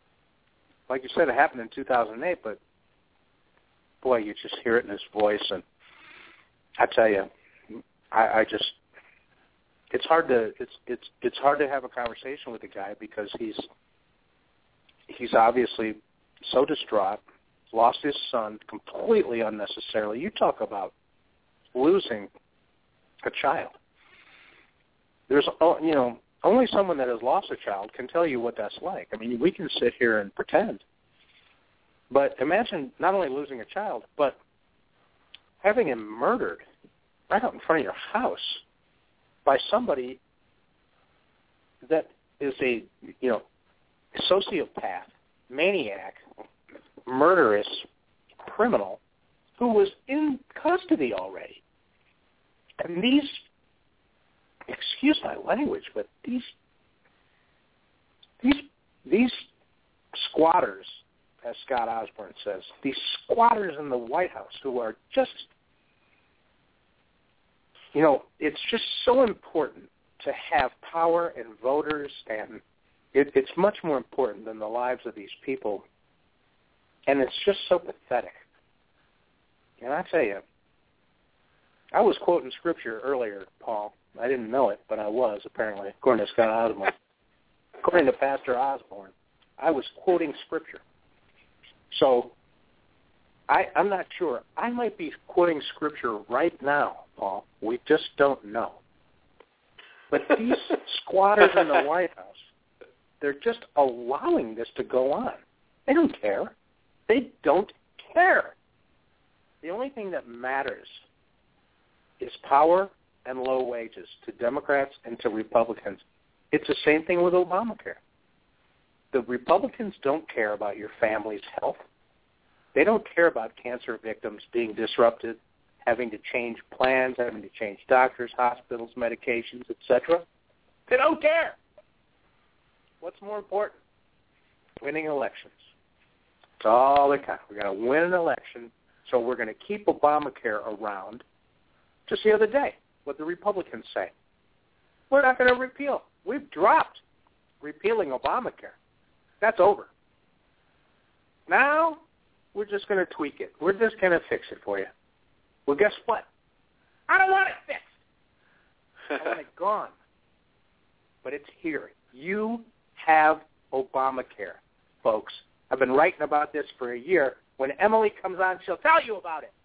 like you said, it happened in two thousand eight, but, boy, you just hear it in his voice. And I tell you, I, I just it's hard to it's it's it's hard to have a conversation with the guy because he's he's obviously so distraught, lost his son completely unnecessarily. You talk about losing a child. There's you know only someone that has lost a child can tell you what that's like. I mean, we can sit here and pretend, but imagine not only losing a child, but having him murdered right out in front of your house by somebody that is a, you know, sociopath, maniac, murderous criminal who was in custody already. And these, excuse my language, but these these these squatters, as Scott Osborne says, these squatters in the White House who are just, you know, it's just so important to have power and voters, and it, it's much more important than the lives of these people. And it's just so pathetic. And I tell you, I was quoting scripture earlier, Paul. I didn't know it, but I was, apparently, according to Scott Osborne. According to Pastor Osborne, I was quoting scripture. So I, I'm not sure. I might be quoting scripture right now, Paul. We just don't know. But these squatters in the White House, they're just allowing this to go on. They don't care. They don't care. The only thing that matters is power and low wages to Democrats and to Republicans. It's the same thing with Obamacare. The Republicans don't care about your family's health. They don't care about cancer victims being disrupted, having to change plans, having to change doctors, hospitals, medications, et cetera. They don't care. What's more important? Winning elections. That's all they count. We've got to win an election, so we're going to keep Obamacare around. Just the other day, what the Republicans say. We're not going to repeal. We've dropped repealing Obamacare. That's over. Now, we're just going to tweak it. We're just going to fix it for you. Well, guess what? I don't want it fixed. I want it gone. But it's here. You have Obamacare, folks. I've been writing about this for a year. When Emily comes on, she'll tell you about it.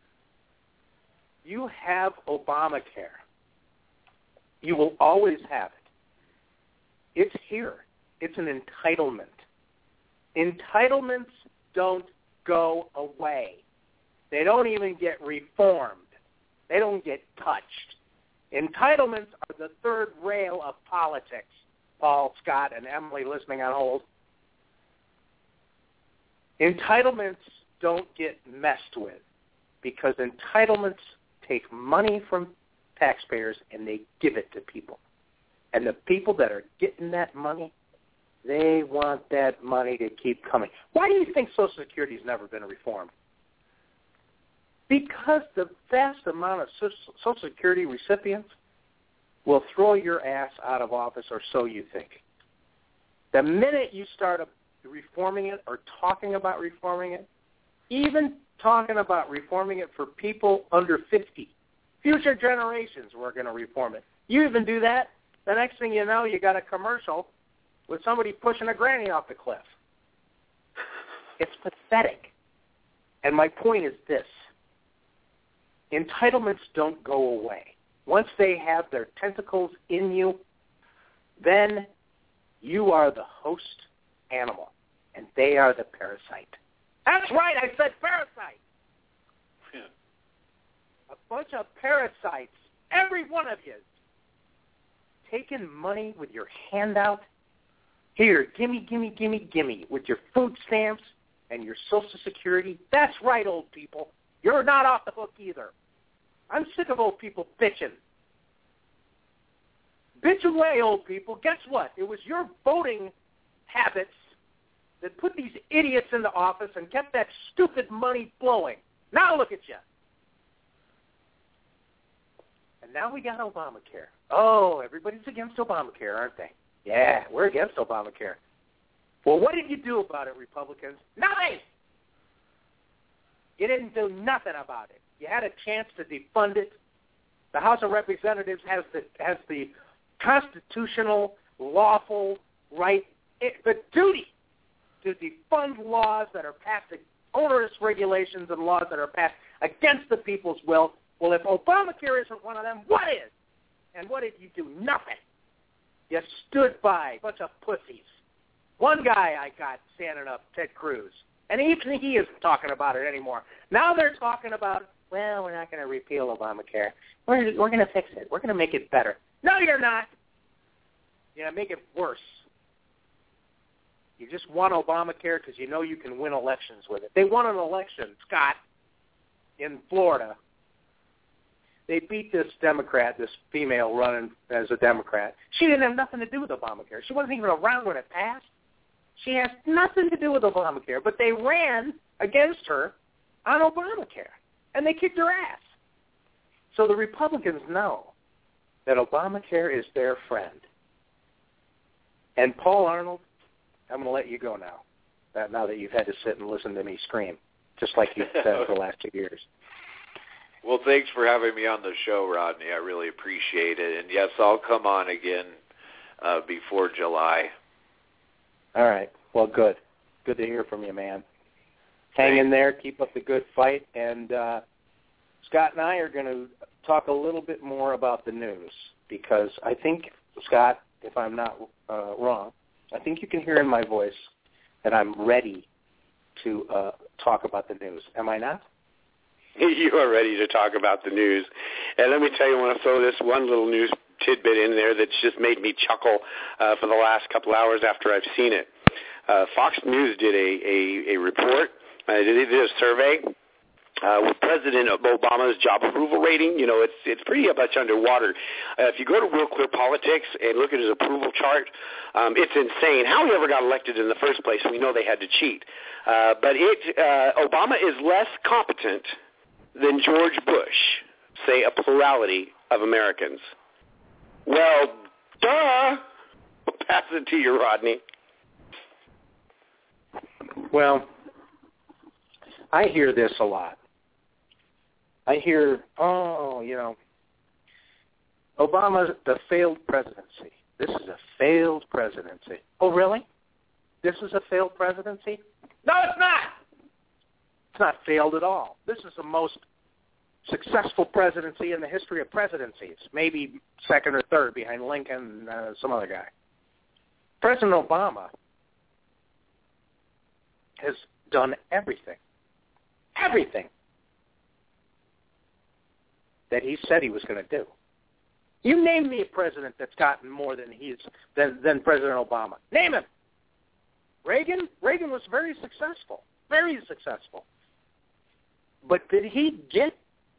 You have Obamacare. You will always have it. It's here. It's an entitlement. Entitlements don't go away. They don't even get reformed. They don't get touched. Entitlements are the third rail of politics. Paul, Scott, and Emily listening on hold. Entitlements don't get messed with because entitlements take money from taxpayers and they give it to people. And the people that are getting that money, they want that money to keep coming. Why do you think Social Security has never been reformed? Because the vast amount of Social Security recipients will throw your ass out of office, or so you think. The minute you start reforming it or talking about reforming it, even talking about reforming it for people under fifty, future generations we're going to reform it. You even do that, the next thing you know, you got a commercial with somebody pushing a granny off the cliff. It's pathetic. And my point is this. Entitlements don't go away. Once they have their tentacles in you, then you are the host animal, and they are the parasite. That's right, I said parasite. Yeah. A bunch of parasites, every one of you, taking money with your handout. Here, gimme, gimme, gimme, gimme, with your food stamps and your Social Security. That's right, old people. You're not off the hook either. I'm sick of old people bitching. Bitch away, old people. Guess what? It was your voting habits that put these idiots into office and kept that stupid money flowing. Now look at you. And now we got Obamacare. Oh, everybody's against Obamacare, aren't they? Yeah, we're against Obamacare. Well, what did you do about it, Republicans? Nothing! You didn't do nothing about it. You had a chance to defund it. The House of Representatives has the has the constitutional, lawful right, it, the duty to defund laws that are passed, onerous regulations and laws that are passed against the people's will. Well, if Obamacare isn't one of them, what is? And what did you do? Nothing. You stood by, bunch of pussies. One guy I got standing up, Ted Cruz, and even he isn't talking about it anymore. Now they're talking about, well, we're not going to repeal Obamacare. We're, we're going to fix it. We're going to make it better. No, you're not. You're going to make it worse. You just want Obamacare because you know you can win elections with it. They won an election, Scott, in Florida. They beat this Democrat, this female running as a Democrat. She didn't have nothing to do with Obamacare. She wasn't even around when it passed. She has nothing to do with Obamacare, but they ran against her on Obamacare, and they kicked her ass. So the Republicans know that Obamacare is their friend. And Paul Arnold, I'm going to let you go now, that now that you've had to sit and listen to me scream, just like you've done for the last two years. Well, thanks for having me on the show, Rodney. I really appreciate it. And, yes, I'll come on again uh, before July. All right. Well, good. Good to hear from you, man. Hang in there. Keep up the good fight. And uh, Scott and I are going to talk a little bit more about the news because I think, Scott, if I'm not uh, wrong, I think you can hear in my voice that I'm ready to uh, talk about the news. Am I not? You are ready to talk about the news. And let me tell you, I want to throw this one little news tidbit in there that's just made me chuckle uh, for the last couple hours after I've seen it. Uh, Fox News did a, a, a report. Uh, they did a survey uh, with President Obama's job approval rating. You know, it's it's pretty much underwater. Uh, if you go to Real Clear Politics and look at his approval chart, um, it's insane. How he ever got elected in the first place, we know they had to cheat. Uh, but it uh, Obama is less competent than George Bush, say a plurality of Americans. Well, duh. I'll pass it to you, Rodney. Well, I hear this a lot. I hear, oh, you know, Obama, the failed presidency. This is a failed presidency. Oh, really? This is a failed presidency? No, it's not. It's not failed at all. This is the most successful presidency in the history of presidencies, maybe second or third behind Lincoln and uh, some other guy. President Obama has done everything, everything that he said he was going to do. You name me a president that's gotten more than he's than, than President Obama. Name him. Reagan? Reagan was very successful, very successful. But did he get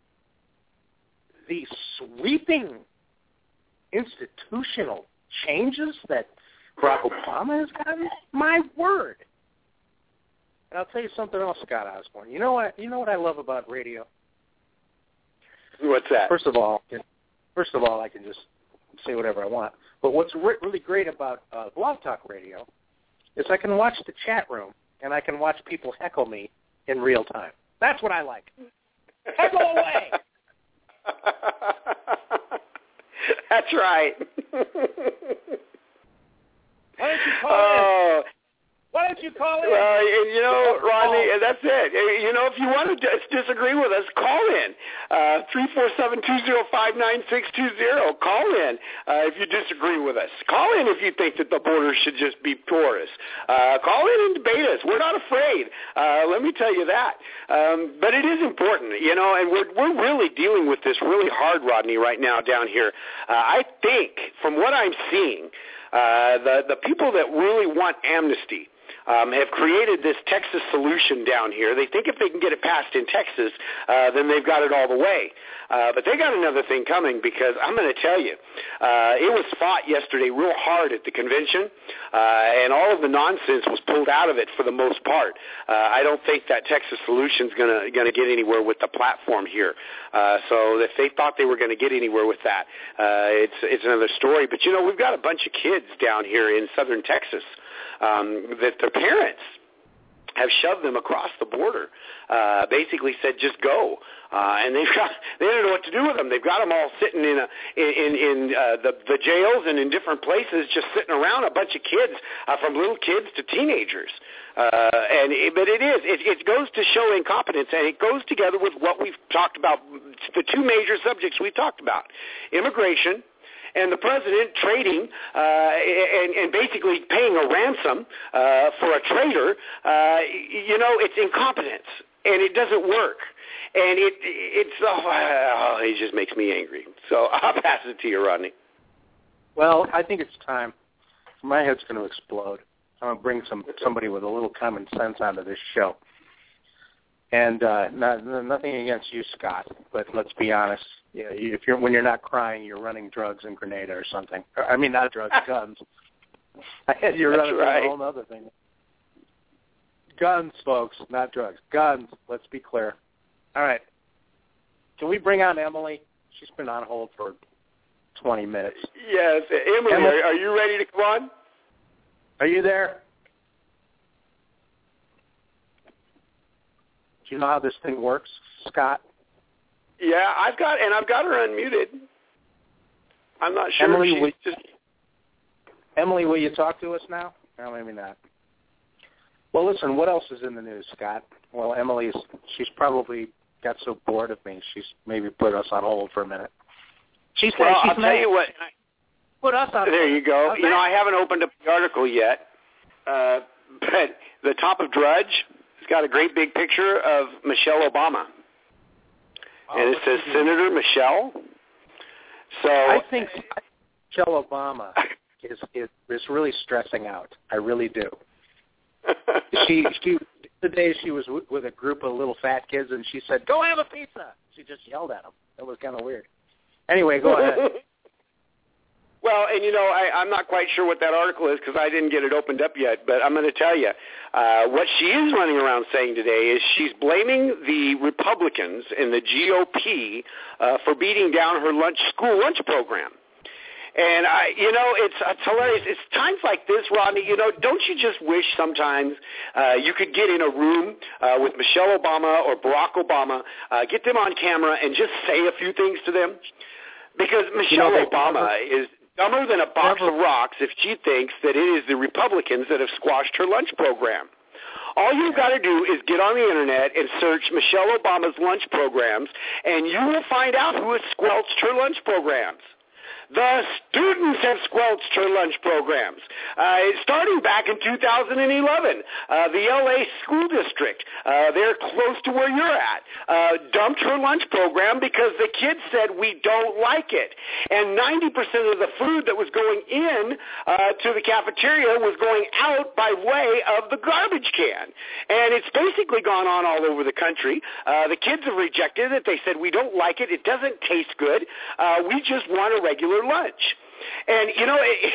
the sweeping institutional changes that Barack Obama has gotten? My word. And I'll tell you something else, Scott Osborne. You know what? You know what I love about radio? What's that? First of all, first of all, I can just say whatever I want. But what's re- really great about uh, Blog Talk Radio is I can watch the chat room and I can watch people heckle me in real time. That's what I like. Heckle away. That's right. Why don't you call oh. in? Why don't you call in? Well, and you know, Rodney, that's it. You know, if you want to dis- disagree with us, call in. Uh, three four seven, two zero five, nine six two zero. Call in uh, if you disagree with us. Call in if you think that the border should just be porous. Uh, call in and debate us. We're not afraid. Uh, let me tell you that. Um, but it is important, you know, and we're, we're really dealing with this really hard, Rodney, right now down here. Uh, I think, from what I'm seeing, uh, the, the people that really want amnesty Um, have created this Texas solution down here. They think if they can get it passed in Texas, uh, then they've got it all the way. Uh, but they got another thing coming because I'm going to tell you, uh, it was fought yesterday real hard at the convention, uh, and all of the nonsense was pulled out of it for the most part. Uh, I don't think that Texas solution is going to going to get anywhere with the platform here. Uh, so if they thought they were going to get anywhere with that, uh, it's it's another story. But you know, we've got a bunch of kids down here in southern Texas. Um, that their parents have shoved them across the border, uh, basically said, just go. Uh, and they've got, they don't know what to do with them. They've got them all sitting in a, in, in uh, the, the jails and in different places, just sitting around, a bunch of kids, uh, from little kids to teenagers. Uh, and it, but it is, it, it goes to show incompetence, and it goes together with what we've talked about, the two major subjects we've talked about, immigration and the president trading uh, and, and basically paying a ransom uh, for a traitor. Uh, you know, it's incompetence, and it doesn't work. And it it's oh, it just makes me angry. So I'll pass it to you, Rodney. Well, I think it's time. My head's going to explode. I'm going to bring some somebody with a little common sense onto this show. And uh, not, nothing against you, Scott, but let's be honest. Yeah, if you're when you're not crying, you're running drugs in Grenada or something. I mean, not drugs, guns. You're That's running right. a whole other thing. Guns, folks, not drugs. Guns. Let's be clear. All right. Can we bring on Emily? She's been on hold for twenty minutes. Yes, Emily, Emily. Are, are you ready to come on? Are you there? Do you know how this thing works, Scott? Yeah, I've got, and I've got her unmuted. I'm not sure. Emily, if she's will, just... Emily, will you talk to us now? No, maybe not. Well, listen, what else is in the news, Scott? Well, Emily's, she's probably got so bored of me, she's maybe put us on hold for a minute. She said Well, she's I'll mad. tell you what. Put us on There hold. you go. How's You know, that? I haven't opened up the article yet, uh, but the top of Drudge has got a great big picture of Michelle Obama. Oh, and it what's says she doing? Senator Michelle. So I think Michelle Obama is, is is really stressing out. I really do. she she the day she was w- with a group of little fat kids, and she said, "Go have a pizza." She just yelled at them. That was kind of weird. Anyway, go ahead. Well, and you know, I, I'm not quite sure what that article is because I didn't get it opened up yet, but I'm going to tell you, uh, what she is running around saying today is she's blaming the Republicans and the G O P uh, for beating down her lunch school lunch program. And, I, you know, it's, it's hilarious. It's times like this, Rodney, you know, don't you just wish sometimes uh, you could get in a room uh, with Michelle Obama or Barack Obama, uh, get them on camera and just say a few things to them? Because Michelle you know, Obama never, is dumber than a box never, of rocks if she thinks that it is the Republicans that have squashed her lunch program. All you've got to do is get on the Internet and search Michelle Obama's lunch programs, and you will find out who has squelched her lunch programs. The students have squelched her lunch programs. Uh, starting back in two thousand eleven, uh, the L A school district, uh, they're close to where you're at, uh, dumped her lunch program because the kids said, we don't like it. And ninety percent of the food that was going in uh, to the cafeteria was going out by way of the garbage can. And it's basically gone on all over the country. Uh, the kids have rejected it. They said, we don't like it. It doesn't taste good. Uh, we just want a regular lunch. And, you know, it,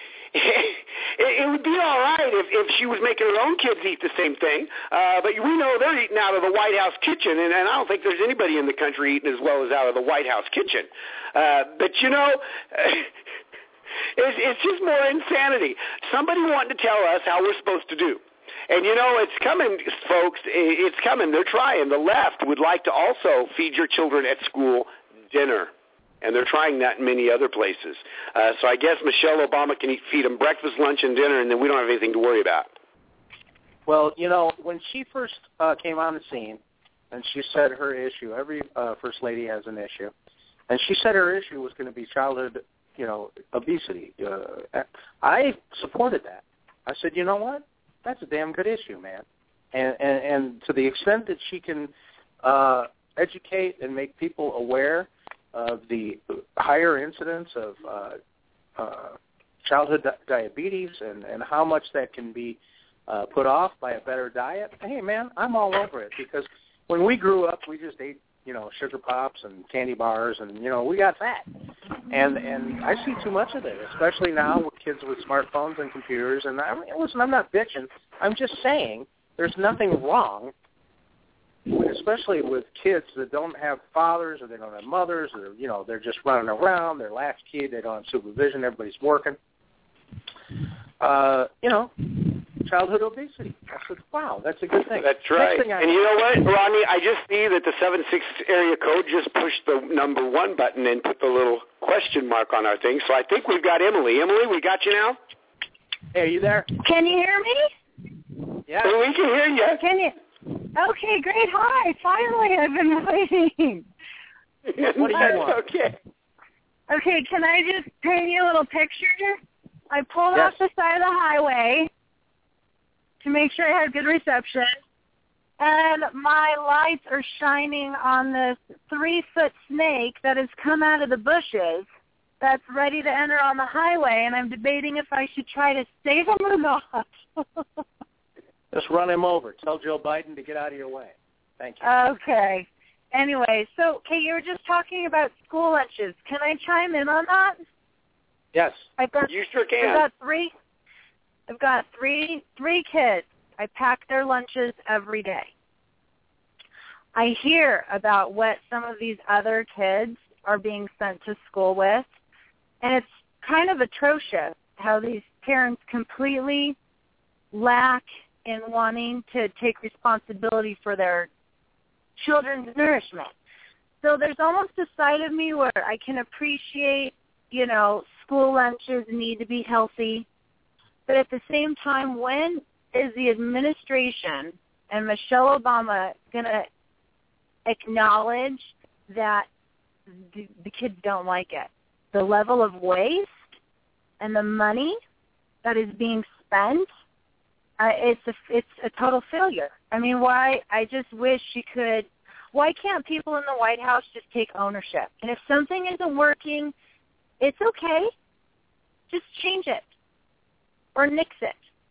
it, it would be all right if, if she was making her own kids eat the same thing, uh, but we know they're eating out of the White House kitchen, and, and I don't think there's anybody in the country eating as well as out of the White House kitchen. Uh, but, you know, it's, it's just more insanity. Somebody wanting to tell us how we're supposed to do. And, you know, it's coming, folks. It's coming. They're trying. The left would like to also feed your children at school dinner. And they're trying that in many other places. Uh, so I guess Michelle Obama can eat, feed them breakfast, lunch, and dinner, and then we don't have anything to worry about. Well, you know, when she first uh, came on the scene, and she said her issue, every uh, first lady has an issue, and she said her issue was going to be childhood, you know, obesity. Uh, I supported that. I said, you know what? That's a damn good issue, man. And and, and to the extent that she can uh, educate and make people aware of the higher incidence of uh, uh, childhood di- diabetes and, and how much that can be uh, put off by a better diet, hey, man, I'm all over it. Because when we grew up, we just ate, you know, sugar pops and candy bars, and, you know, we got fat. And and I see too much of it, especially now with kids with smartphones and computers. And, I mean, listen, I'm not bitching. I'm just saying there's nothing wrong, especially with kids that don't have fathers or they don't have mothers, or, you know, they're just running around, they're latchkey, they don't have supervision, everybody's working. Uh, you know, childhood obesity. I said, wow, that's a good thing. That's right. Next thing I and you know what, Rodney? I just see that the seven six area code just pushed the number one button and put the little question mark on our thing. So I think we've got Emily. Emily, we got you now? Hey, are you there? Can you hear me? Yeah. Well, we can hear you. Can you? Okay, great. Hi. Finally, I've been waiting. What do you want? Okay. Okay, can I just paint you a little picture? I pulled Yes. off the side of the highway to make sure I had good reception, and my lights are shining on this three-foot snake that has come out of the bushes that's ready to enter on the highway, and I'm debating if I should try to save him or not. Just run him over. Tell Joe Biden to get out of your way. Thank you. Okay. Anyway, so, okay, you were just talking about school lunches. Can I chime in on that? Yes. I've got, You sure can. I've got three. I've got three three kids. I pack their lunches every day. I hear about what some of these other kids are being sent to school with, and it's kind of atrocious how these parents completely lack in wanting to take responsibility for their children's nourishment. So there's almost a side of me where I can appreciate, you know, school lunches need to be healthy. But at the same time, when is the administration and Michelle Obama going to acknowledge that the, the kids don't like it? The level of waste and the money that is being spent, uh, it's a, it's a total failure. I mean, why? I just wish she could. Why can't people in the White House just take ownership? And if something isn't working, it's okay. Just change it or nix it,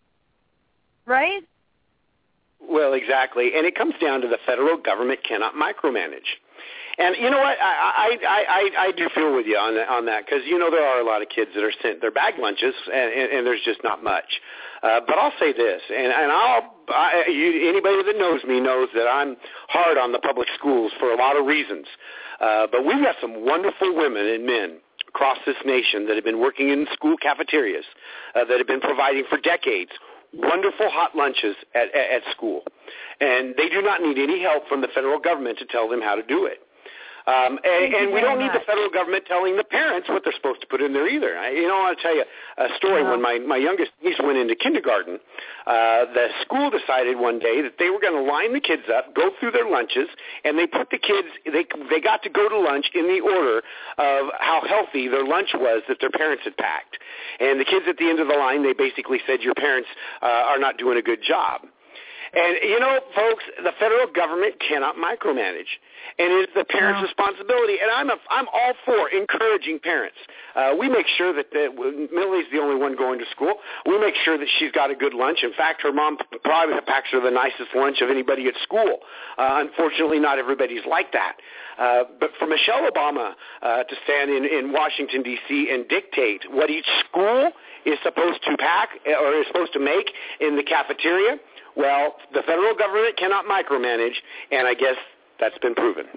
right? Well, exactly. And it comes down to the federal government cannot micromanage. And you know what? I I I, I do feel with you on that, on that because, you know, there are a lot of kids that are sent their bag lunches, and, and, and there's just not much. Uh, but I'll say this, and, and I'll I, you, anybody that knows me knows that I'm hard on the public schools for a lot of reasons. Uh, but we've got some wonderful women and men across this nation that have been working in school cafeterias, uh, that have been providing for decades wonderful hot lunches at, at, at school. And they do not need any help from the federal government to tell them how to do it. Um, and, and we don't need the federal government telling the parents what they're supposed to put in there either. I, you know, I'll tell you a story. Uh-huh. When my, my youngest niece went into kindergarten, uh, the school decided one day that they were going to line the kids up, go through their lunches, and they put the kids, they, they got to go to lunch in the order of how healthy their lunch was that their parents had packed. And the kids at the end of the line, they basically said, your parents uh, are not doing a good job. And, you know, folks, the federal government cannot micromanage. And it's the parents' wow. responsibility. And I'm a, I'm all for encouraging parents. Uh, we make sure that the, Millie's the only one going to school. We make sure that she's got a good lunch. In fact, her mom probably packs her the nicest lunch of anybody at school. Uh, unfortunately, not everybody's like that. Uh, but for Michelle Obama uh, to stand in, in Washington, D C and dictate what each school is supposed to pack or is supposed to make in the cafeteria, well, the federal government cannot micromanage, and I guess that's been proven.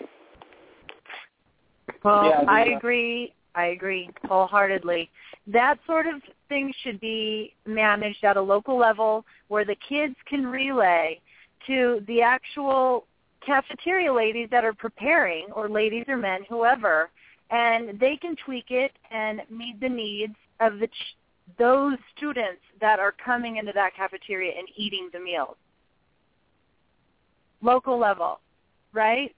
Well, yeah, I agree. I agree wholeheartedly. That sort of thing should be managed at a local level where the kids can relay to the actual cafeteria ladies that are preparing, or ladies or men, whoever, and they can tweak it and meet the needs of the ch- those students that are coming into that cafeteria and eating the meals. Local level, right?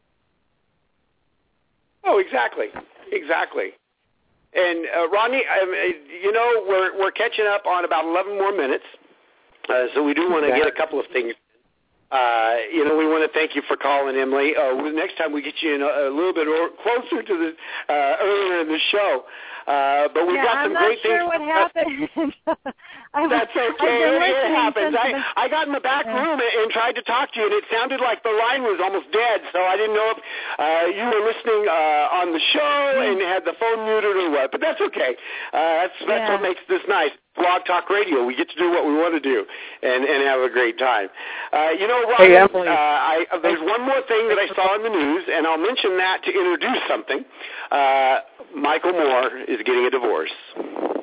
Oh, exactly, exactly. And uh, Rodney, um, you know, we're we're catching up on about eleven more minutes, uh, so we do want to get a couple of things. Uh, you know, we want to thank you for calling, Emily. Uh, next time we get you in a, a little bit or closer to the uh, earlier in the show. Uh, but we've yeah, got some I'm great things. I'm not sure what happened. That's okay. It happens. I, I got in the back yeah. room and, and tried to talk to you, and it sounded like the line was almost dead. So I didn't know if uh, you were listening uh, on the show and had the phone muted or what. But that's okay. Uh, that's that's yeah. what makes this nice. Blog Talk Radio. We get to do what we want to do and, and have a great time. Uh, you know, Robin, hey, uh, I, there's one more thing that I saw in the news, and I'll mention that to introduce something. Uh, Michael Moore is getting a divorce.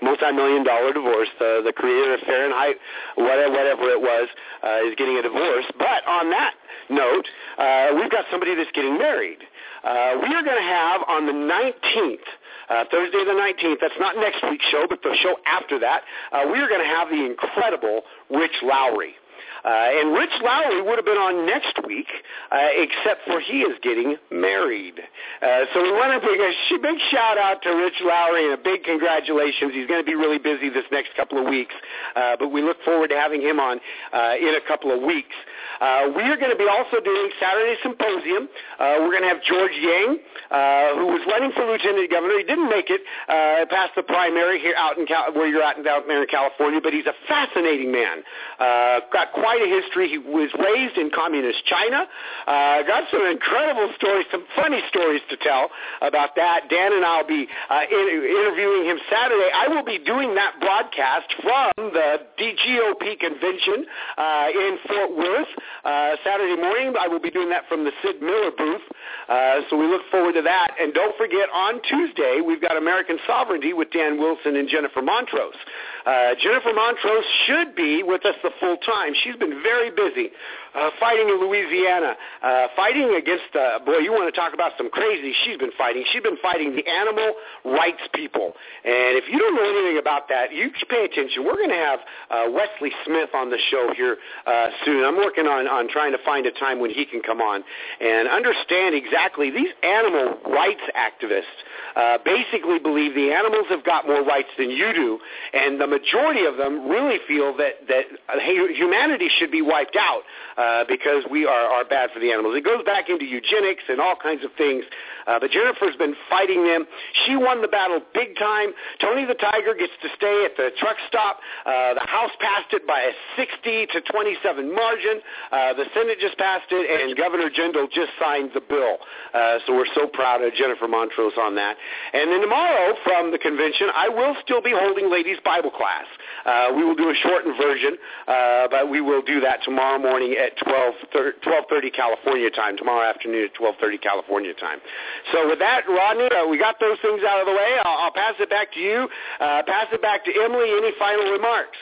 multi-million dollar divorce. The, the creator of Fahrenheit, whatever, whatever it was, uh, is getting a divorce. But on that note, uh, we've got somebody that's getting married. Uh, we are going to have on the nineteenth, uh, Thursday the nineteenth, that's not next week's show, but the show after that, uh, we are going to have the incredible Rich Lowry. Uh, and Rich Lowry would have been on next week, uh, except for he is getting married. Uh, so we want to bring a sh- big shout-out to Rich Lowry and a big congratulations. He's going to be really busy this next couple of weeks, uh, but we look forward to having him on uh, in a couple of weeks. Uh, we are going to be also doing Saturday Symposium. Uh, we're going to have George Yang, uh, who was running for lieutenant governor. He didn't make it uh, past the primary here out in Cal- where you're at down there in California, but he's a fascinating man. Uh, got quite a history. He was raised in communist China. Uh, got some incredible stories, some funny stories to tell about that. Dan and I will be uh, in, interviewing him Saturday. I will be doing that broadcast from the G O P convention uh, in Fort Worth uh, Saturday morning. I will be doing that from the Sid Miller booth. Uh, so we look forward to that. And don't forget, on Tuesday, we've got American Sovereignty with Dan Wilson and Jennifer Montrose. Uh, Jennifer Montrose should be with us the full time. She's been very busy uh, fighting in Louisiana, uh, fighting against, uh, boy, you want to talk about some crazy she's been fighting. She's been fighting the animal rights people. And if you don't know anything about that, you should pay attention. We're going to have uh, Wesley Smith on the show here uh, soon. I'm working on, on trying to find a time when he can come on and understand exactly these animal rights activists uh, basically believe the animals have got more rights than you do, and the majority of them really feel that, that humanity should be wiped out uh, because we are, are bad for the animals. It goes back into eugenics and all kinds of things, uh, but Jennifer's been fighting them. She won the battle big time. Tony the Tiger gets to stay at the truck stop. Uh, the House passed it by a sixty to twenty-seven margin. Uh, the Senate just passed it, and Governor Jindal just signed the bill. Uh, so we're so proud of Jennifer Montrose on that. And then tomorrow from the convention, I will still be holding ladies' Bible class. Uh, we will do a shortened version, uh, but we will do that tomorrow morning at twelve thirty California time, tomorrow afternoon at twelve thirty California time. So with that, Rodney, uh, we got those things out of the way. I'll, I'll pass it back to you. Uh, pass it back to Emily. Any final remarks?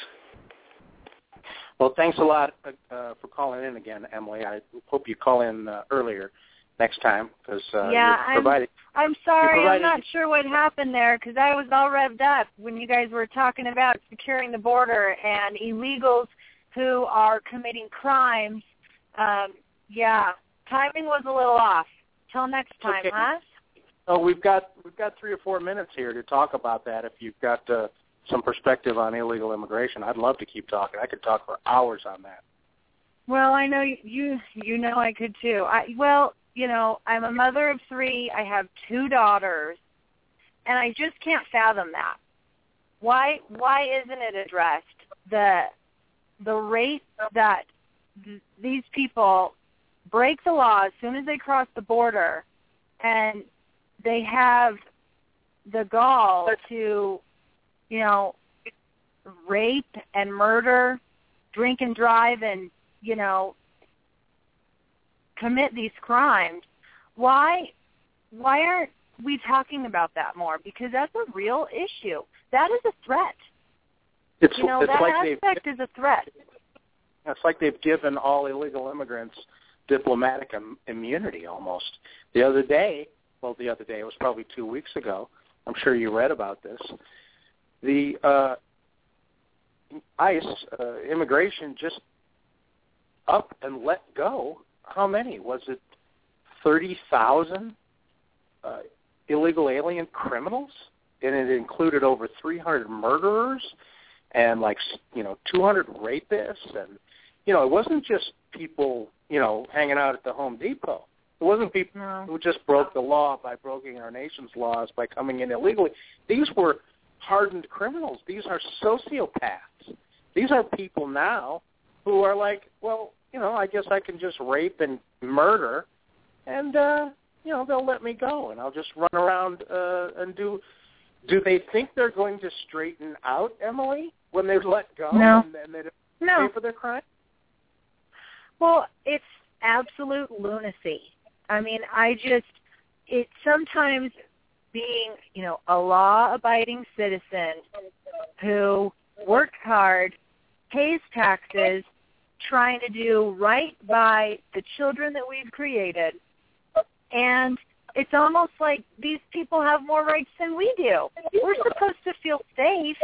Well, thanks a lot uh, for calling in again, Emily. I hope you call in uh, earlier next time because uh, yeah, you're provided. I'm, I'm sorry. provided, I'm not sure what happened there because I was all revved up when you guys were talking about securing the border and illegals who are committing crimes. Um, yeah, timing was a little off. Till next time, okay. huh? Oh, we've got we've got three or four minutes here to talk about that. If you've got uh, some perspective on illegal immigration, I'd love to keep talking. I could talk for hours on that. Well, I know you. You know I could too. I well, you know, I'm a mother of three. I have two daughters, and I just can't fathom that. Why? Why isn't it addressed? The the rate that th- these people break the law as soon as they cross the border, and they have the gall to, you know, rape and murder, drink and drive, and, you know, commit these crimes. Why, why aren't we talking about that more? Because that's a real issue. That is a threat. It's, you know, it's that like aspect is a threat. It's like they've given all illegal immigrants diplomatic im- immunity almost. The other day, well, the other day, it was probably two weeks ago, I'm sure you read about this, the uh, ICE, uh, immigration just up and let go, how many? Was it thirty thousand uh, illegal alien criminals? And it included over three hundred murderers and, like, you know, two hundred rapists. And, you know, it wasn't just people, you know, hanging out at the Home Depot. It wasn't people no. who just broke the law by breaking our nation's laws by coming in illegally. These were hardened criminals. These are sociopaths. These are people now who are like, well, you know, I guess I can just rape and murder, and, uh, you know, they'll let me go, and I'll just run around uh, and do. Do they think they're going to straighten out, Emily, when they let go no. and, and they don't no. pay for their crime? Well, it's absolute lunacy. I mean, I just, it sometimes being, you know, a law-abiding citizen who works hard, pays taxes, trying to do right by the children that we've created. And it's almost like these people have more rights than we do. We're supposed to feel safe.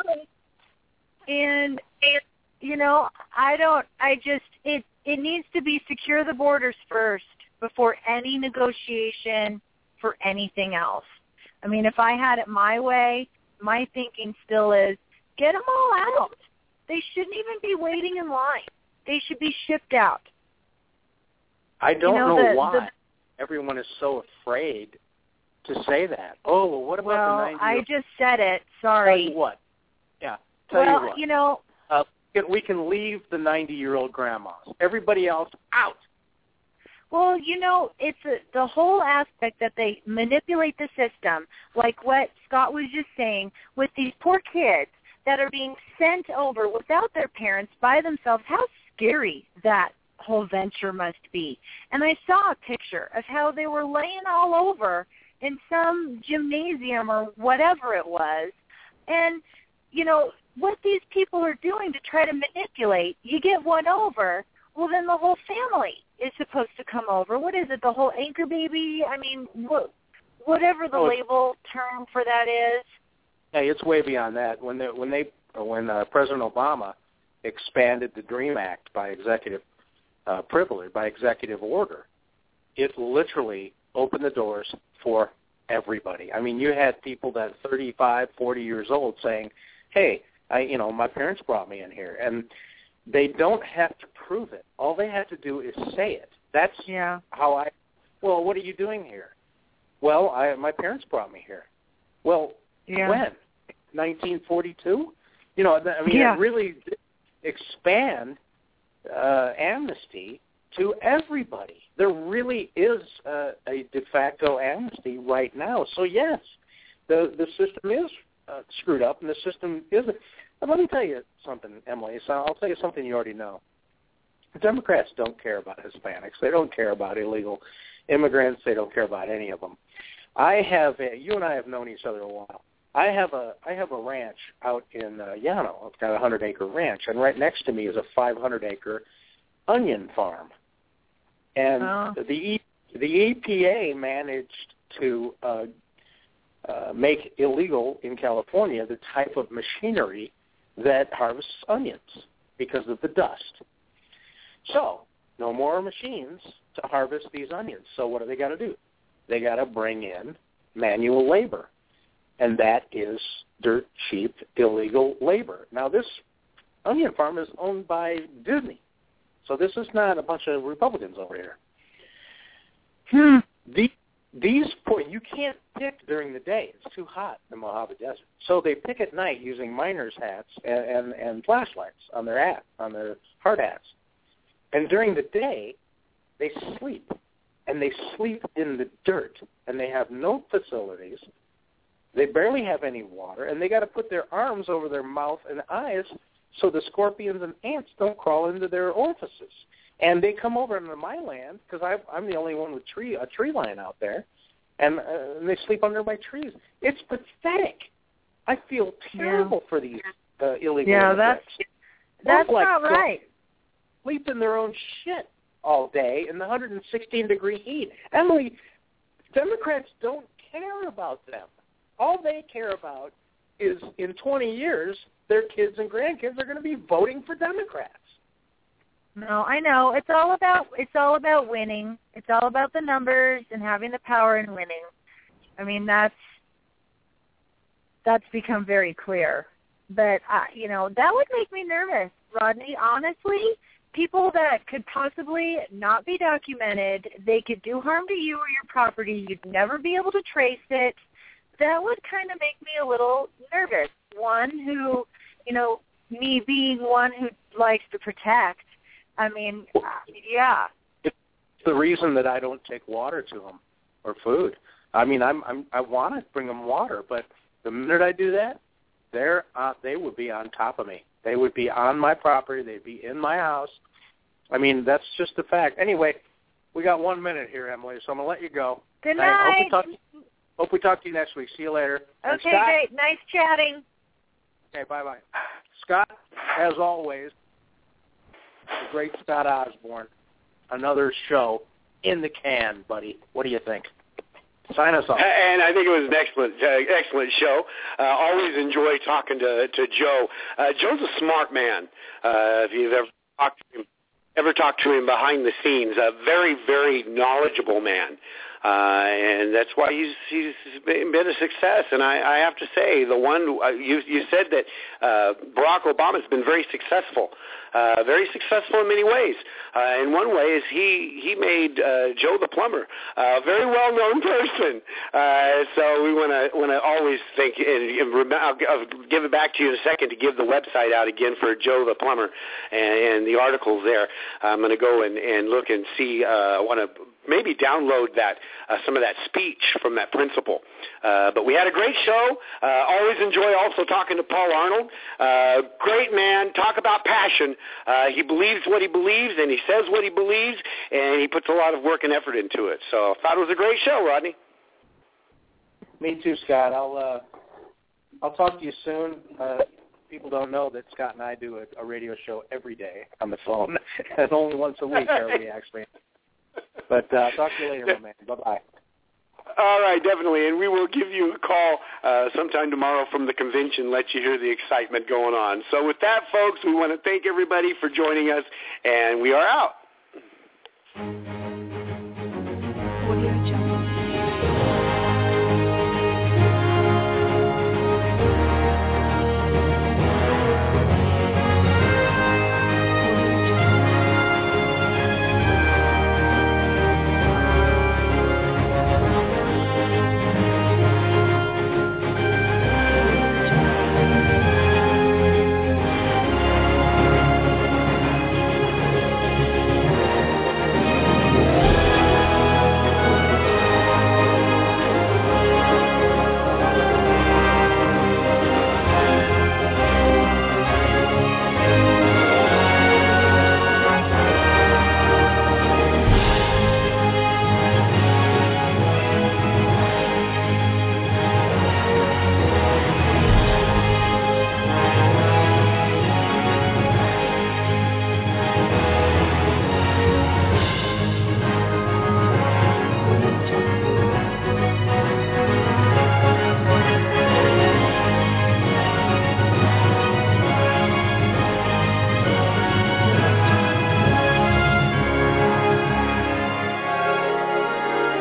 And, you know, I don't, I just, it, it needs to be secure the borders first before any negotiation for anything else. I mean, if I had it my way, my thinking still is, get them all out. They shouldn't even be waiting in line. They should be shipped out. I don't you know, know the, why the, everyone is so afraid to say that. Oh, well, what about well, the ninety? I just said it. Sorry. Tell you what. Yeah, tell well, you what. you know, uh, we can leave the ninety-year-old grandmas. Everybody else out. Well, you know, it's a, the whole aspect that they manipulate the system, like what Scott was just saying, with these poor kids that are being sent over without their parents by themselves. How scary that whole venture must be. And I saw a picture of how they were laying all over in some gymnasium or whatever it was. And, you know, what these people are doing to try to manipulate, you get one over, well, then the whole family is supposed to come over. What is it, the whole anchor baby? I mean, what, whatever the oh, label term for that is. Hey, it's way beyond that. When they, when they, when uh, President Obama expanded the DREAM Act by executive uh, privilege, by executive order, it literally opened the doors for everybody. I mean, you had people that are thirty-five, forty years old saying, "Hey, I, you know, my parents brought me in here," and they don't have to prove it. All they have to do is say it. That's yeah. how I. Well, what are you doing here? Well, I, my parents brought me here. Well, yeah. when? nineteen forty-two? You know, I mean, yeah. it really did expand uh, amnesty to everybody. There really is uh, a de facto amnesty right now. So, yes, the the system is uh, screwed up, and the system isn't. But let me tell you something, Emily. So I'll tell you something you already know. The Democrats don't care about Hispanics. They don't care about illegal immigrants. They don't care about any of them. I have a, you and I have known each other a while. I have a I have a ranch out in uh, Llano. I've got a hundred acre ranch, and right next to me is a five hundred acre onion farm. And oh. the e, the E P A managed to uh, uh, make illegal in California the type of machinery that harvests onions because of the dust. So no more machines to harvest these onions. So what do they got to do? They got to bring in manual labor. And that is dirt cheap, illegal labor. Now, this onion farm is owned by Disney. So this is not a bunch of Republicans over here. Hmm. The, these poor, you can't pick during the day. It's too hot in the Mojave Desert. So they pick at night using miners' hats and, and, and flashlights on their hat, on their hard hats. And during the day, they sleep. And they sleep in the dirt. And they have no facilities. They barely have any water, and they got to put their arms over their mouth and eyes so the scorpions and ants don't crawl into their orifices. And they come over into my land because I'm the only one with tree a tree line out there, and, uh, and they sleep under my trees. It's pathetic. I feel terrible yeah. for these uh, illegal Yeah, immigrants. that's that's like not right. Sleep in their own shit all day in the one hundred sixteen degree heat. Emily, Democrats don't care about them. All they care about is in twenty years, their kids and grandkids are going to be voting for Democrats. No, I know. It's all about it's all about winning. It's all about the numbers and having the power and winning. I mean, that's that's become very clear. But uh, you know, that would make me nervous, Rodney. Honestly, people that could possibly not be documented, they could do harm to you or your property. You'd never be able to trace it. That would kind of make me a little nervous. One who, you know, me being one who likes to protect. I mean, yeah. It's the reason that I don't take water to them or food. I mean, I'm, I'm I want to bring them water, but the minute I do that, they're uh, they would be on top of me. They would be on my property. They'd be in my house. I mean, that's just a fact. Anyway, we got one minute here, Emily, so I'm gonna let you go. Good I night. hope we talk, hope we talk to you next week. See you later. Okay, great. Nice chatting. Okay, bye-bye. Scott, as always, the great Scott Osborne, another show in the can, buddy. What do you think? Sign us off. And I think it was an excellent, uh, excellent show. Uh, always enjoy talking to to Joe. Uh, Joe's a smart man. Uh, if you've ever talked to him, ever talked to him behind the scenes, a very, very knowledgeable man. Uh, and that's why he's he's been a success. And I, I have to say, the one uh, you you said that uh, Barack Obama has been very successful, uh, very successful in many ways. Uh, and one way is he he made uh, Joe the plumber a very well known person. Uh, so we want to want to always think, and, and rem- I'll, I'll give it back to you in a second to give the website out again for Joe the plumber and, and the articles there. I'm going to go and, and look and see. Uh, I want to maybe download that, uh, some of that speech from that principal. Uh, but we had a great show. Uh, always enjoy also talking to Paul Arnold. Uh, great man. Talk about passion. Uh, he believes what he believes, and he says what he believes, and he puts a lot of work and effort into it. So I thought it was a great show, Rodney. Me too, Scott. I'll uh, I'll talk to you soon. Uh, people don't know that Scott and I do a, a radio show every day on the phone. And only once a week are we actually. But uh, talk to you later, my man. Bye-bye. All right, definitely. And we will give you a call uh, sometime tomorrow from the convention, let you hear the excitement going on. So with that, folks, we want to thank everybody for joining us, and we are out. Audio Jungle.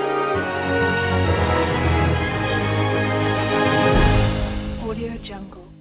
Audio Jungle.